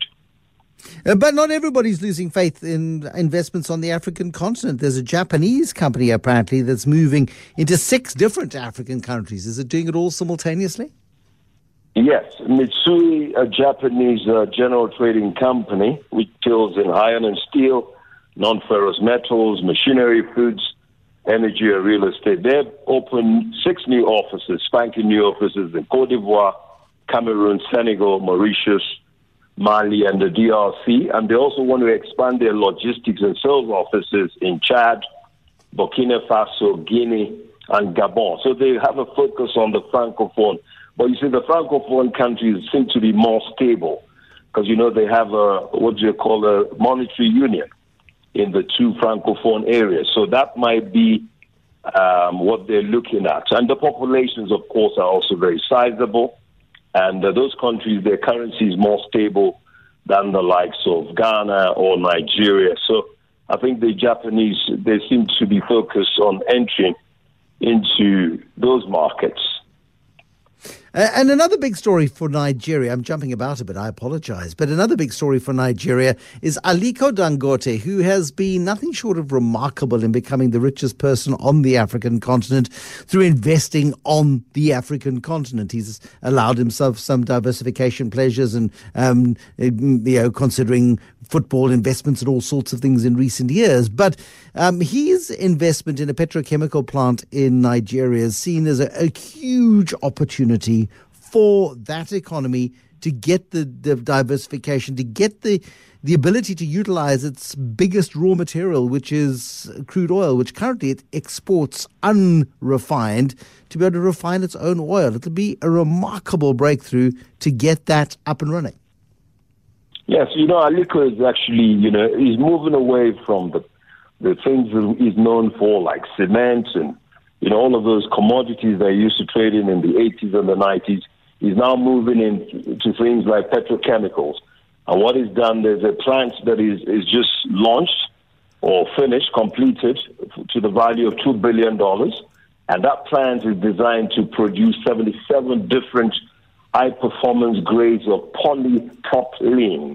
But not everybody's losing faith in investments on the African continent. There's a Japanese company, apparently, that's moving into 6 different African countries. Is it doing it all simultaneously? Yes. Mitsui, a Japanese general trading company, which deals in iron and steel, non-ferrous metals, machinery, foods, energy, and real estate. They've opened 6 new offices, spanking new offices in Cote d'Ivoire, Cameroon, Senegal, Mauritius, Mali, and the DRC. And they also want to expand their logistics and sales offices in Chad, Burkina Faso, Guinea, and Gabon. So they have a focus on the Francophone. But you see, the Francophone countries seem to be more stable because, they have a monetary union in the 2 Francophone areas. So that might be what they're looking at. And the populations, of course, are also very sizable. And those countries, their currency is more stable than the likes of Ghana or Nigeria. So I think the Japanese, they seem to be focused on entering into those markets. And another big story for Nigeria, I'm jumping about a bit, I apologize, but another big story for Nigeria is Aliko Dangote, who has been nothing short of remarkable in becoming the richest person on the African continent through investing on the African continent. He's allowed himself some diversification pleasures and, considering football investments and all sorts of things in recent years. But his investment in a petrochemical plant in Nigeria is seen as a huge opportunity for that economy to get the diversification, to get the ability to utilize its biggest raw material, which is crude oil, which currently it exports unrefined, to be able to refine its own oil. It'll be a remarkable breakthrough to get that up and running. Yes, Aliko is actually, he's moving away from the things that he's known for, like cement and, all of those commodities that he used to trade in the 80s and the 90s. He's now moving into things like petrochemicals. And what he's done, there's a plant that is just launched or finished, completed, to the value of $2 billion. And that plant is designed to produce 77 different high-performance grades of polypropylene.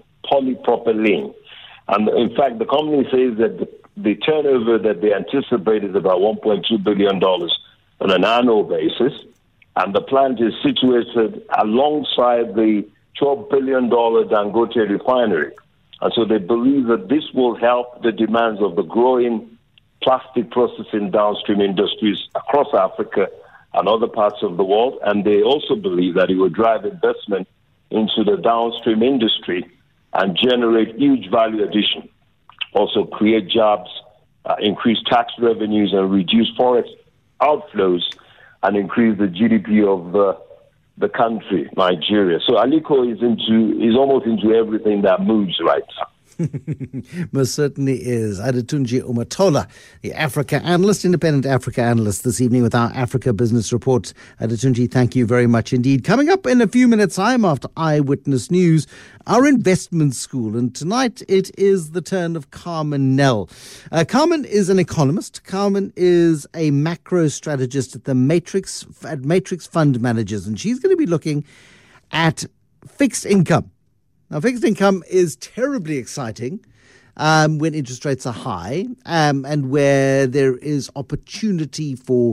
And in fact, the company says that the turnover that they anticipate is about $1.2 billion on an annual basis. And the plant is situated alongside the $12 billion Dangote refinery. And so they believe that this will help the demands of the growing plastic processing downstream industries across Africa and other parts of the world. And they also believe that it will drive investment into the downstream industry and generate huge value addition. Also create jobs, increase tax revenues, and reduce forex outflows, and increase the GDP of the country, Nigeria. So Aliko is almost into everything that moves right now. Most certainly is. Adetunji Umatola, the Africa analyst, independent Africa analyst, this evening with our Africa Business Report. Adetunji, thank you very much indeed. Coming up in a few minutes' time after Eyewitness News, our investment school. And tonight it is the turn of Carmen Nell. Carmen is an economist. Carmen is a macro strategist at Matrix Fund Managers. And she's going to be looking at fixed income. Now, fixed income is terribly exciting when interest rates are high and where there is opportunity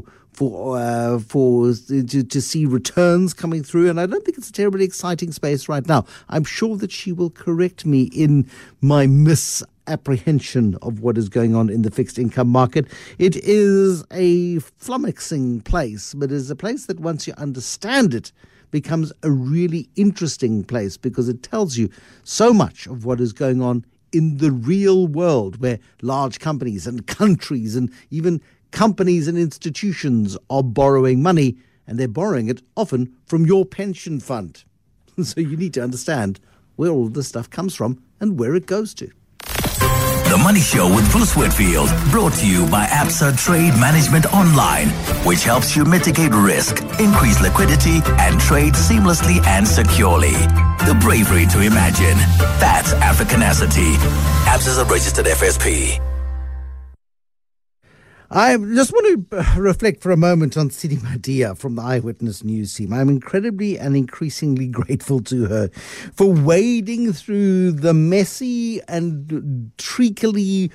to see returns coming through. And I don't think it's a terribly exciting space right now. I'm sure that she will correct me in my misapprehension of what is going on in the fixed income market. It is a flummoxing place, but it is a place that once you understand it, becomes a really interesting place because it tells you so much of what is going on in the real world, where large companies and countries and even companies and institutions are borrowing money, and they're borrowing it often from your pension fund. So you need to understand where all this stuff comes from and where it goes to. The Money Show with Bruce Whitfield, brought to you by Absa Trade Management Online, which helps you mitigate risk, increase liquidity, and trade seamlessly and securely. The bravery to imagine. That's Africanacity. Absa is a registered FSP. I just want to reflect for a moment on Sidi Madia from the Eyewitness News team. I'm incredibly and increasingly grateful to her for wading through the messy and treacly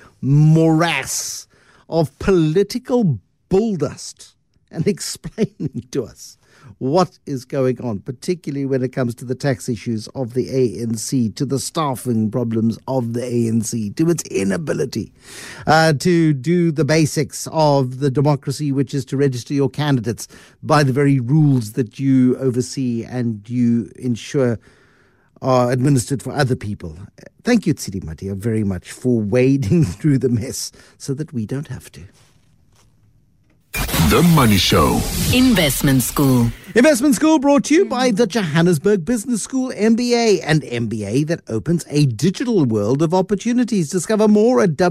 morass of political bulldust and explaining to us what is going on, particularly when it comes to the tax issues of the ANC, to the staffing problems of the ANC, to its inability to do the basics of the democracy, which is to register your candidates by the very rules that you oversee and you ensure are administered for other people. Thank you, Tsidi, my dear, very much for wading through the mess so that we don't have to. The Money Show. Investment School. Investment School brought to you by the Johannesburg Business School MBA, an MBA that opens a digital world of opportunities. Discover more at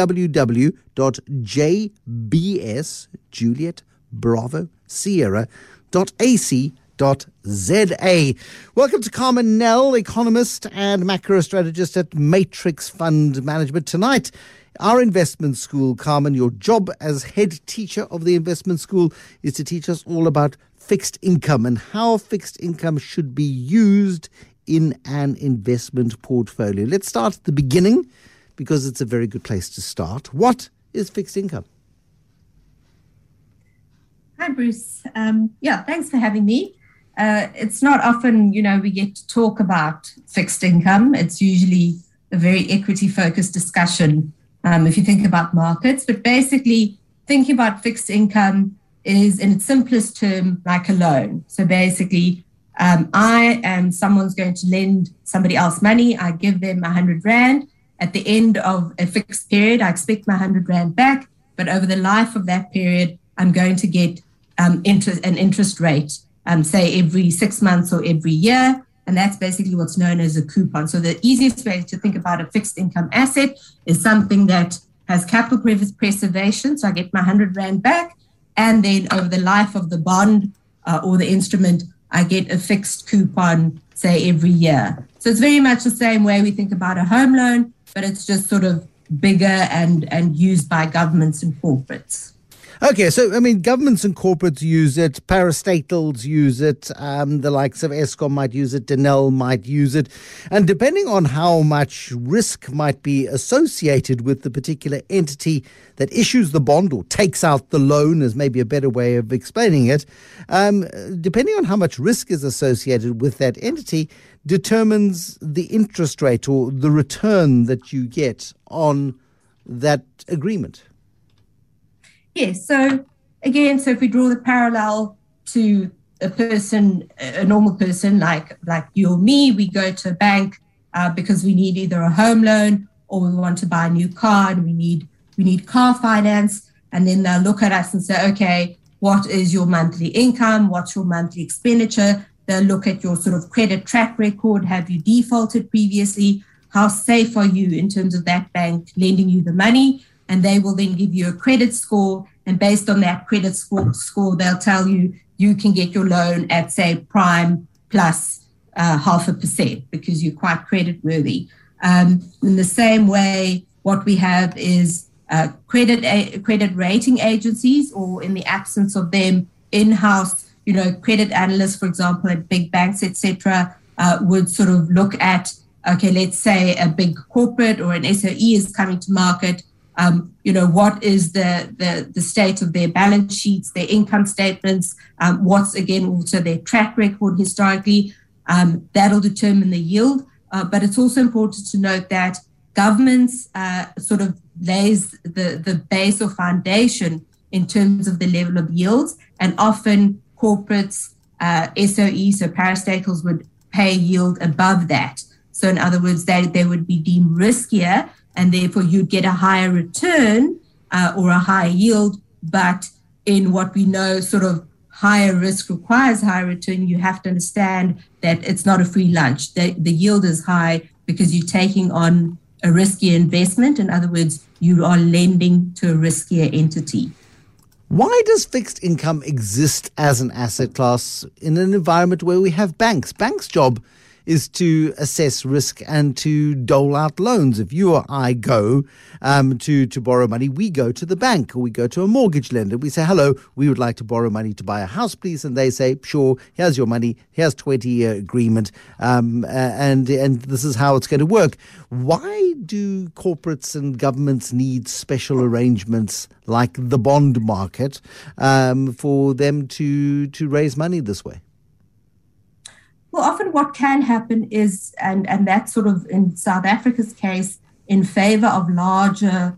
www.jbs, Juliet Bravo Sierra.ac.za. Welcome to Carmen Nell, economist and macro strategist at Matrix Fund Management. Tonight, our investment school, Carmen, your job as head teacher of the investment school is to teach us all about fixed income and how fixed income should be used in an investment portfolio. Let's start at the beginning because it's a very good place to start. What is fixed income? Hi, Bruce. Thanks for having me. It's not often, we get to talk about fixed income. It's usually a very equity-focused discussion if you think about markets. But basically, thinking about fixed income is, in its simplest term, like a loan. So basically, someone's going to lend somebody else money. I give them 100 Rand. At the end of a fixed period, I expect my 100 Rand back. But over the life of that period, I'm going to get an interest rate, say every 6 months or every year. And that's basically what's known as a coupon. So the easiest way to think about a fixed income asset is something that has capital preservation. So I get my 100 Rand back. And then over the life of the bond or the instrument, I get a fixed coupon, say every year. So it's very much the same way we think about a home loan, but it's just sort of bigger and used by governments and corporates. Okay, so, governments and corporates use it, parastatals use it, the likes of Eskom might use it, Denel might use it, and depending on how much risk might be associated with the particular entity that issues the bond or takes out the loan, is maybe a better way of explaining it, depending on how much risk is associated with that entity, determines the interest rate or the return that you get on that agreement. Yes. So again, if we draw the parallel to a normal person like you or me, we go to a bank because we need either a home loan or we want to buy a new car and we need car finance. And then they'll look at us and say, okay, what is your monthly income? What's your monthly expenditure? They'll look at your sort of credit track record. Have you defaulted previously? How safe are you in terms of that bank lending you the money? And they will then give you a credit score. And based on that credit score, they'll tell you can get your loan at, say, prime plus 0.5% because you're quite credit-worthy. In the same way, what we have is credit rating agencies, or in the absence of them, in-house, credit analysts, for example, at big banks, etc., would sort of look at, okay, let's say a big corporate or an SOE is coming to market. What is the state of their balance sheets, their income statements, what's, again, also their track record historically. That'll determine the yield. But it's also important to note that governments sort of lays the base or foundation in terms of the level of yields. And often corporates, SOEs, so parastatals, would pay yield above that. So in other words, they would be deemed riskier, and therefore you'd get a higher return or a higher yield. But in what we know, sort of higher risk requires higher return, you have to understand that it's not a free lunch. The yield is high because you're taking on a riskier investment. In other words, you are lending to a riskier entity. Why does fixed income exist as an asset class in an environment where we have banks? Banks' job is to assess risk and to dole out loans. If you or I go to borrow money, we go to the bank or we go to a mortgage lender. We say, hello, we would like to borrow money to buy a house, please. And they say, sure, here's your money. Here's 20-year agreement. And this is how it's going to work. Why do corporates and governments need special arrangements like the bond market for them to raise money this way? Well, often what can happen is, and that's sort of in South Africa's case, in favor of larger,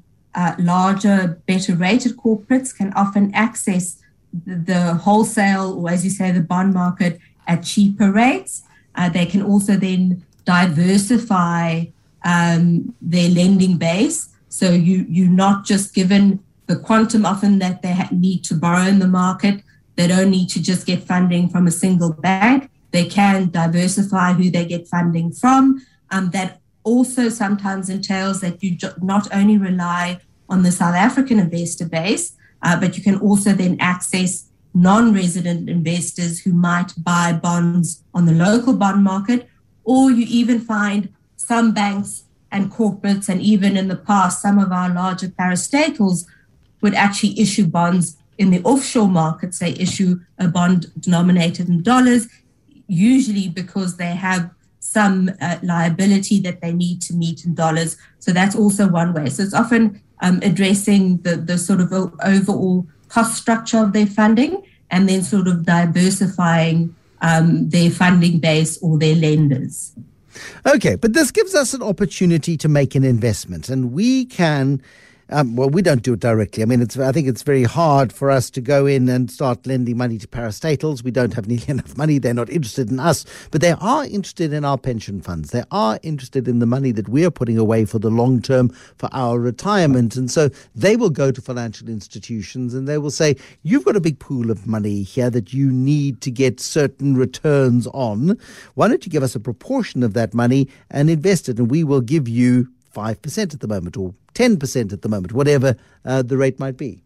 better rated corporates can often access the wholesale, or as you say, the bond market at cheaper rates. They can also then diversify their lending base. So you're not just given the quantum often that they need to borrow in the market. They don't need to just get funding from a single bank. They can diversify who they get funding from. That also sometimes entails that you not only rely on the South African investor base, but you can also then access non-resident investors who might buy bonds on the local bond market, or you even find some banks and corporates, and even in the past, some of our larger parastatals would actually issue bonds in the offshore markets. They issue a bond denominated in dollars, usually because they have some liability that they need to meet in dollars. So that's also one way. So it's often addressing the sort of overall cost structure of their funding and then sort of diversifying their funding base or their lenders. Okay, but this gives us an opportunity to make an investment, and we can... we don't do it directly. I mean, I think it's very hard for us to go in and start lending money to parastatals. We don't have nearly enough money. They're not interested in us, but they are interested in our pension funds. They are interested in the money that we are putting away for the long term for our retirement. And so they will go to financial institutions and they will say, you've got a big pool of money here that you need to get certain returns on. Why don't you give us a proportion of that money and invest it? And we will give you 5% at the moment, or 10% at the moment, whatever the rate might be.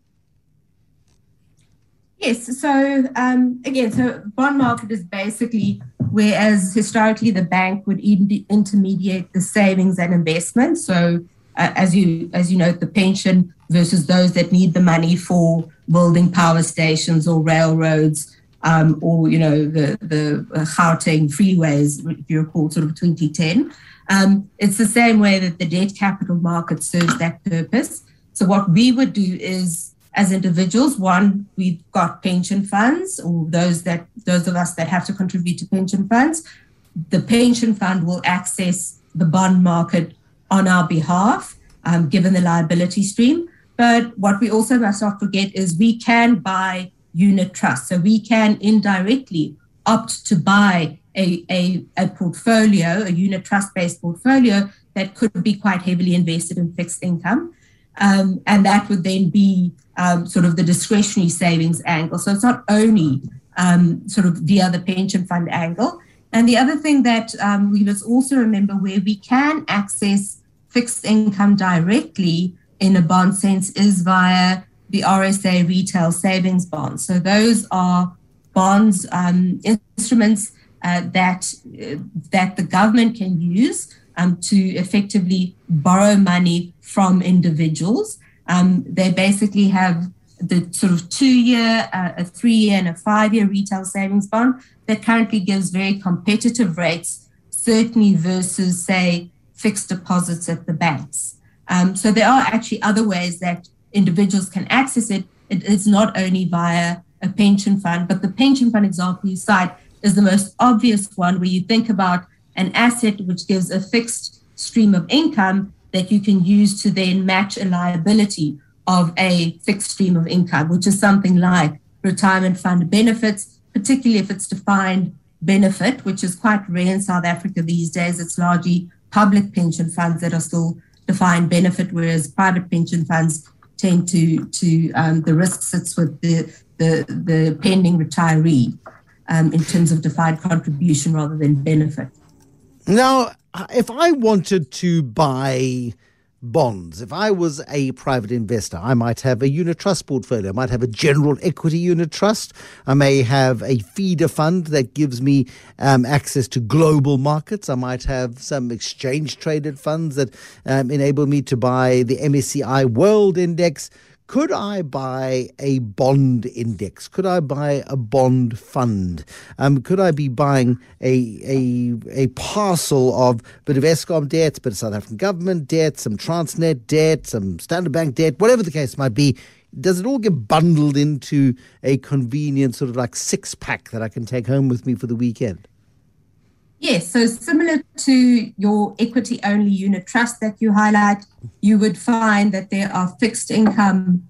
Yes. So again, so bond market is basically whereas historically the bank would intermediate the savings and investments. So as you note, the pension versus those that need the money for building power stations or railroads, or the Gauteng freeways, if you recall, sort of 2010. It's the same way that the debt capital market serves that purpose. So what we would do is, as individuals, one, we've got pension funds, or those of us that have to contribute to pension funds. The pension fund will access the bond market on our behalf, given the liability stream. But what we also must not forget is we can buy unit trusts. So we can indirectly opt to buy a portfolio, a unit trust-based portfolio that could be quite heavily invested in fixed income. And that would then be sort of the discretionary savings angle. So it's not only sort of via the pension fund angle. And the other thing that we must also remember, where we can access fixed income directly in a bond sense, is via the RSA retail savings bonds. So those are bonds, instruments that the government can use to effectively borrow money from individuals. They basically have the sort of 2-year, a 3-year, and a 5-year retail savings bond that currently gives very competitive rates, certainly versus, say, fixed deposits at the banks. So there are actually other ways that individuals can access it. It is not only via a pension fund, but the pension fund example you cite is the most obvious one, where you think about an asset which gives a fixed stream of income that you can use to then match a liability of a fixed stream of income, which is something like retirement fund benefits, particularly if it's defined benefit, which is quite rare in South Africa these days. It's largely public pension funds that are still defined benefit, whereas private pension funds tend to the risk sits with the pending retiree. In terms of defined contribution rather than benefit. Now, if I wanted to buy bonds. If I was a private investor, I might have a unit trust portfolio. I might have a general equity unit trust. I may have a feeder fund that gives me access to global markets. I might have some exchange-traded funds that enable me to buy the MSCI World Index. Could I buy a bond index? Could I buy a bond fund? Could I be buying a parcel of a bit of Eskom debt, a bit of South African government debt, some Transnet debt, some Standard Bank debt, whatever the case might be? Does it all get bundled into a convenient sort of like six-pack that I can take home with me for the weekend? Yes, so similar to your equity-only unit trust that you highlight, you would find that there are fixed income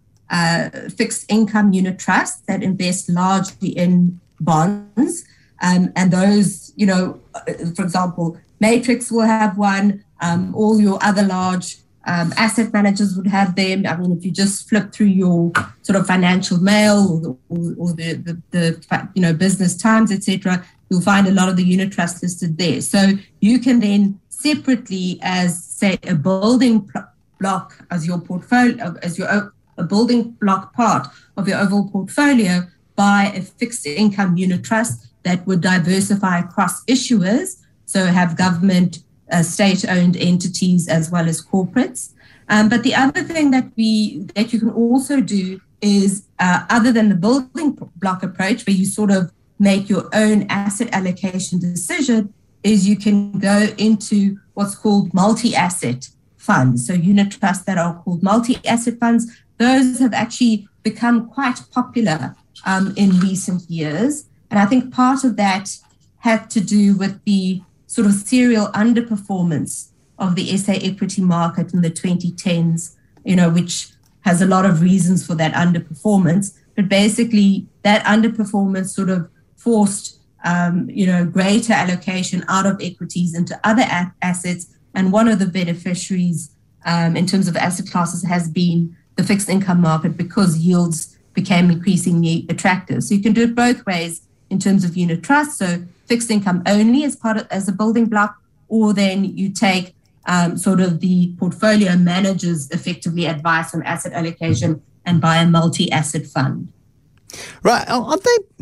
unit trusts that invest largely in bonds, and those, for example, Matrix will have one. All your other large asset managers would have them. I mean, if you just flip through your sort of Financial Mail or the Business Times, etc., you'll find a lot of the unit trusts listed there. So you can then separately, as say a building block as your portfolio, a building block part of your overall portfolio, buy a fixed income unit trust that would diversify across issuers, so have government, state-owned entities as well as corporates. But the other thing that you can also do is, other than the building block approach, where you sort of make your own asset allocation decision, is you can go into what's called multi-asset funds. So unit trusts that are called multi-asset funds, those have actually become quite popular in recent years. And I think part of that had to do with the sort of serial underperformance of the SA equity market in the 2010s, which has a lot of reasons for that underperformance. But basically that underperformance sort of forced, greater allocation out of equities into other assets. And one of the beneficiaries in terms of asset classes has been the fixed income market, because yields became increasingly attractive. So you can do it both ways in terms of unit trust. So fixed income only as a building block, or then you take sort of the portfolio manager's effectively advice on asset allocation and buy a multi-asset fund. Right. Aren't they...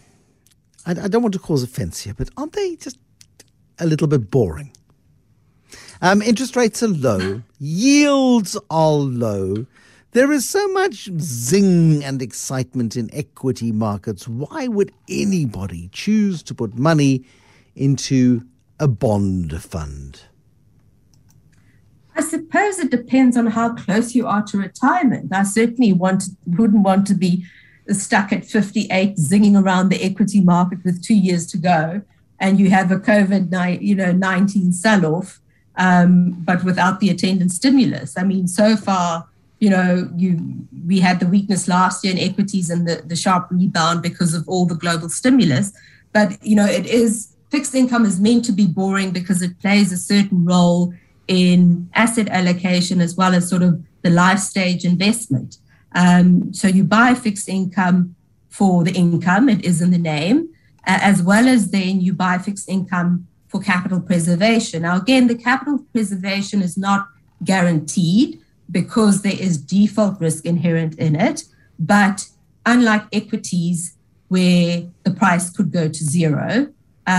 I don't want to cause offense here, but aren't they just a little bit boring? Interest rates are low. Yields are low. There is so much zing and excitement in equity markets. Why would anybody choose to put money into a bond fund? I suppose it depends on how close you are to retirement. I certainly wouldn't want to be stuck at 58 zinging around the equity market with 2 years to go, and you have a COVID-19 sell-off, but without the attendant stimulus. I mean, so far, we had the weakness last year in equities and the sharp rebound because of all the global stimulus. But, fixed income is meant to be boring because it plays a certain role in asset allocation as well as sort of the life stage investment. So you buy fixed income for the income, it is in the name, as well as then you buy fixed income for capital preservation. Now, again, the capital preservation is not guaranteed because there is default risk inherent in it. But unlike equities where the price could go to zero,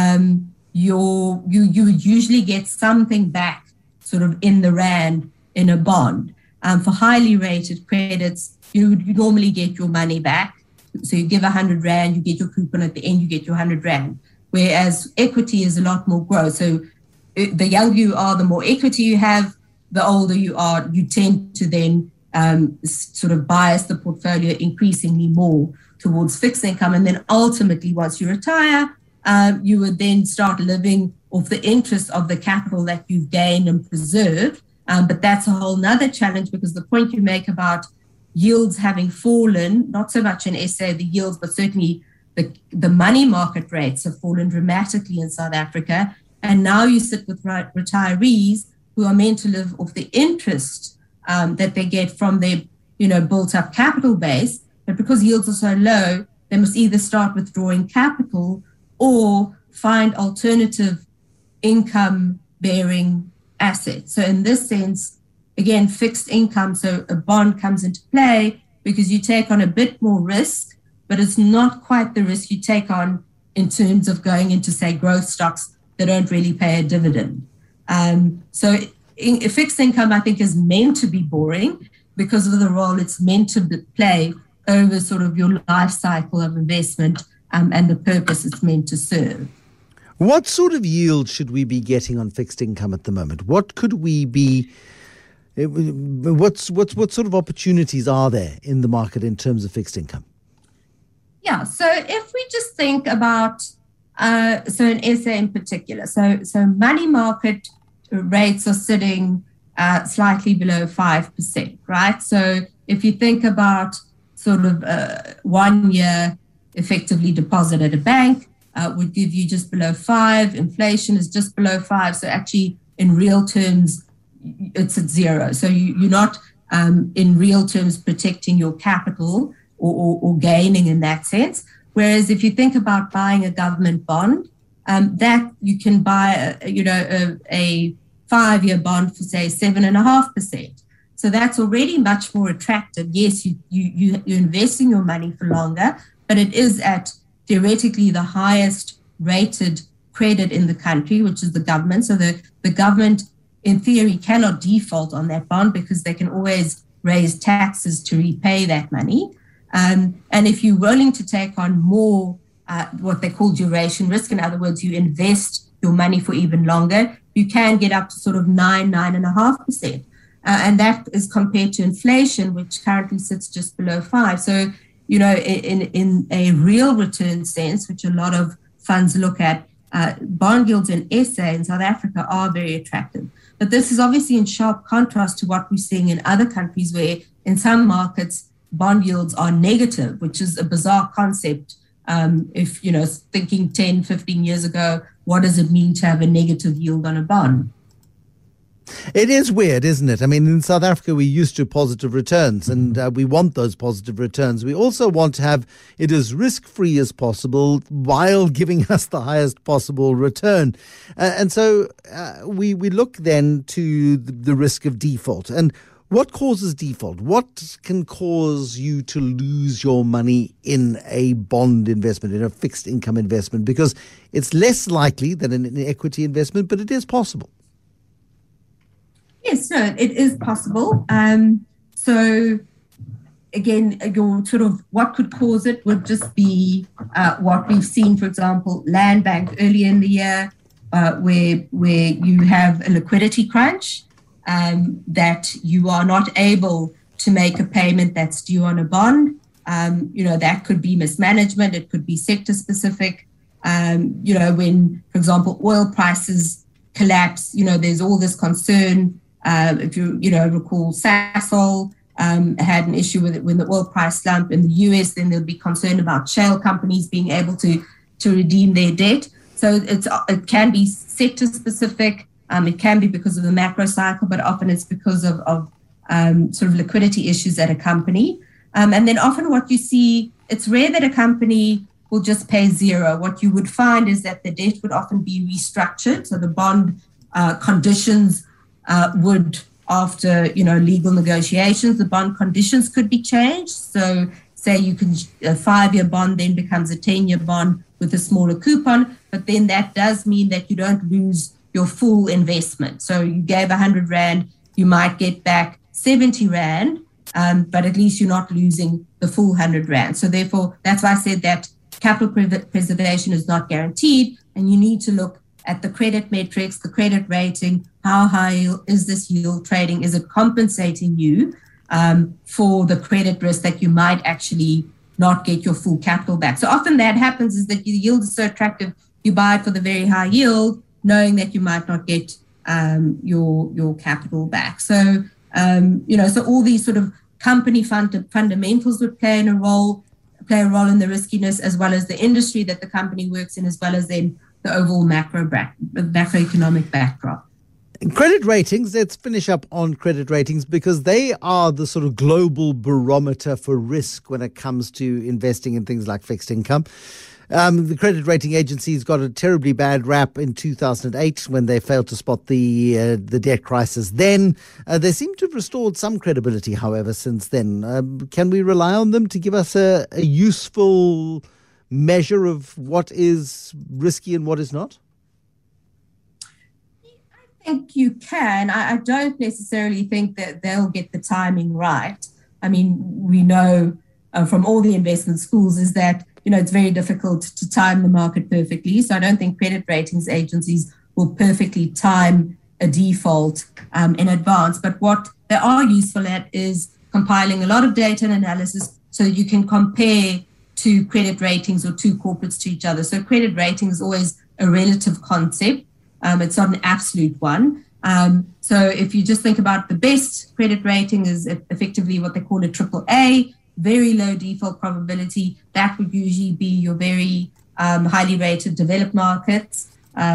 you would usually get something back sort of in the rand in a bond. For highly rated credits, you normally get your money back. So you give 100 rand, you get your coupon at the end, you get your 100 rand. Whereas equity is a lot more growth. So the younger you are, the more equity you have, the older you are, you tend to then sort of bias the portfolio increasingly more towards fixed income. And then ultimately, once you retire, you would then start living off the interest of the capital that you've gained and preserved. But that's a whole nother challenge, because the point you make about yields having fallen, not so much in SA, the yields, but certainly the money market rates have fallen dramatically in South Africa. And now you sit with retirees who are meant to live off the interest that they get from their, built up capital base. But because yields are so low, they must either start withdrawing capital or find alternative income bearing assets. So in this sense, again, fixed income, so a bond comes into play because you take on a bit more risk, but it's not quite the risk you take on in terms of going into, say, growth stocks that don't really pay a dividend. So fixed income, I think, is meant to be boring because of the role it's meant to play over sort of your life cycle of investment and the purpose it's meant to serve. What sort of yield should we be getting on fixed income at the moment? What could we be... What sort of opportunities are there in the market in terms of fixed income? Yeah, so if we just think about, so in SA in particular, so money market rates are sitting slightly below 5%, right? So if you think about sort of 1 year effectively deposit at a bank would give you just below 5. Inflation is just below 5. So actually in real terms, it's at 0. So you're not in real terms protecting your capital or gaining in that sense. Whereas if you think about buying a government bond, that you can buy a 5-year bond for say 7.5%. So that's already much more attractive. Yes, you're investing your money for longer, but it is at theoretically the highest rated credit in the country, which is the government. So the government, in theory, cannot default on that bond because they can always raise taxes to repay that money. And if you're willing to take on more what they call duration risk, in other words, you invest your money for even longer, you can get up to sort of 9.5%. And that is compared to inflation, which currently sits just below 5. So, in a real return sense, which a lot of funds look at, bond yields in SA and South Africa are very attractive. But this is obviously in sharp contrast to what we're seeing in other countries where in some markets, bond yields are negative, which is a bizarre concept. If, thinking 10, 15 years ago, what does it mean to have a negative yield on a bond? It is weird, isn't it? I mean, in South Africa, we're used to positive returns and we want those positive returns. We also want to have it as risk-free as possible while giving us the highest possible return. And so we look then to the risk of default. And what causes default? What can cause you to lose your money in a bond investment, in a fixed income investment? Because it's less likely than an equity investment, but it is possible. Yes, no, it is possible. So again, your sort of what could cause it would just be what we've seen, for example, Land Bank earlier in the year, where you have a liquidity crunch, that you are not able to make a payment that's due on a bond. That could be mismanagement. It could be sector specific. When, for example, oil prices collapse, there's all this concern. If you recall, Sasol had an issue with it when the oil price slumped in the US, then there'll be concern about shale companies being able to redeem their debt. So it can be sector specific. It can be because of the macro cycle, but often it's because of sort of liquidity issues at a company. And then often what you see, it's rare that a company will just pay 0. What you would find is that the debt would often be restructured. So the bond conditions would, after legal negotiations, the bond conditions could be changed. So say a 5-year bond then becomes a 10-year bond with a smaller coupon, but then that does mean that you don't lose your full investment. So you gave 100 Rand, you might get back 70 Rand, but at least you're not losing the full 100 Rand. So therefore, that's why I said that capital preservation is not guaranteed, and you need to look at the credit metrics, the credit rating, how high is this yield trading? Is it compensating you for the credit risk that you might actually not get your full capital back? So often that happens is that the yield is so attractive, you buy it for the very high yield, knowing that you might not get your capital back. So, so all these sort of company fundamentals would play a role in the riskiness, as well as the industry that the company works in, as well as then the overall macroeconomic backdrop. Credit ratings, let's finish up on credit ratings because they are the sort of global barometer for risk when it comes to investing in things like fixed income. The credit rating agencies got a terribly bad rap in 2008 when they failed to spot the debt crisis. Then they seem to have restored some credibility, however, since then. Can we rely on them to give us a useful measure of what is risky and what is not? I think you can. I don't necessarily think that they'll get the timing right. I mean, we know from all the investment schools is that, it's very difficult to time the market perfectly. So I don't think credit ratings agencies will perfectly time a default in advance. But what they are useful at is compiling a lot of data and analysis so that you can compare two credit ratings or two corporates to each other. So credit rating is always a relative concept. It's not an absolute one. So if you just think about the best credit rating is effectively what they call a AAA, very low default probability. That would usually be your very highly rated developed markets,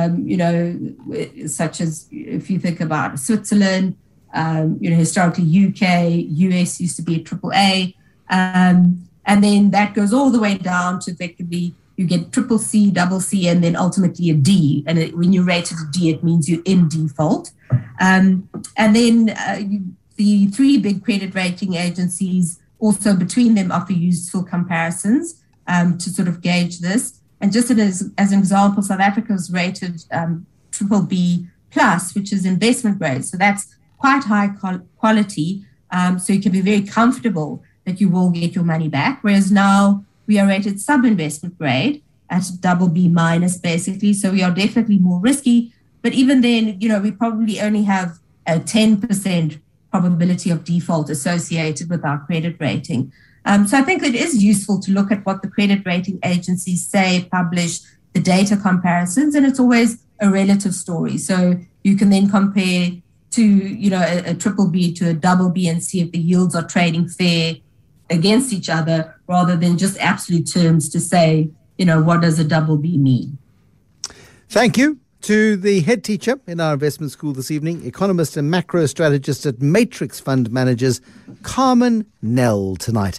such as if you think about Switzerland, historically UK, US used to be a AAA. And then that goes all the way down to effectively you get CCC, CC, and then ultimately a D. And when you're rated a D, it means you're in default. And then the three big credit rating agencies also between them offer useful comparisons to sort of gauge this. And just as an example, South Africa was rated BBB+, which is investment grade. So that's quite high quality. So you can be very comfortable that you will get your money back. Whereas now we are rated sub-investment grade at BB- basically. So we are definitely more risky. But even then, we probably only have a 10% probability of default associated with our credit rating. So I think it is useful to look at what the credit rating agencies say, publish the data comparisons, and it's always a relative story. So you can then compare to, a BBB to a BB and see if the yields are trading fair against each other rather than just absolute terms to say, what does a BB mean? Thank you to the head teacher in our investment school this evening, economist and macro strategist at Matrix Fund Managers, Carmen Nell, tonight.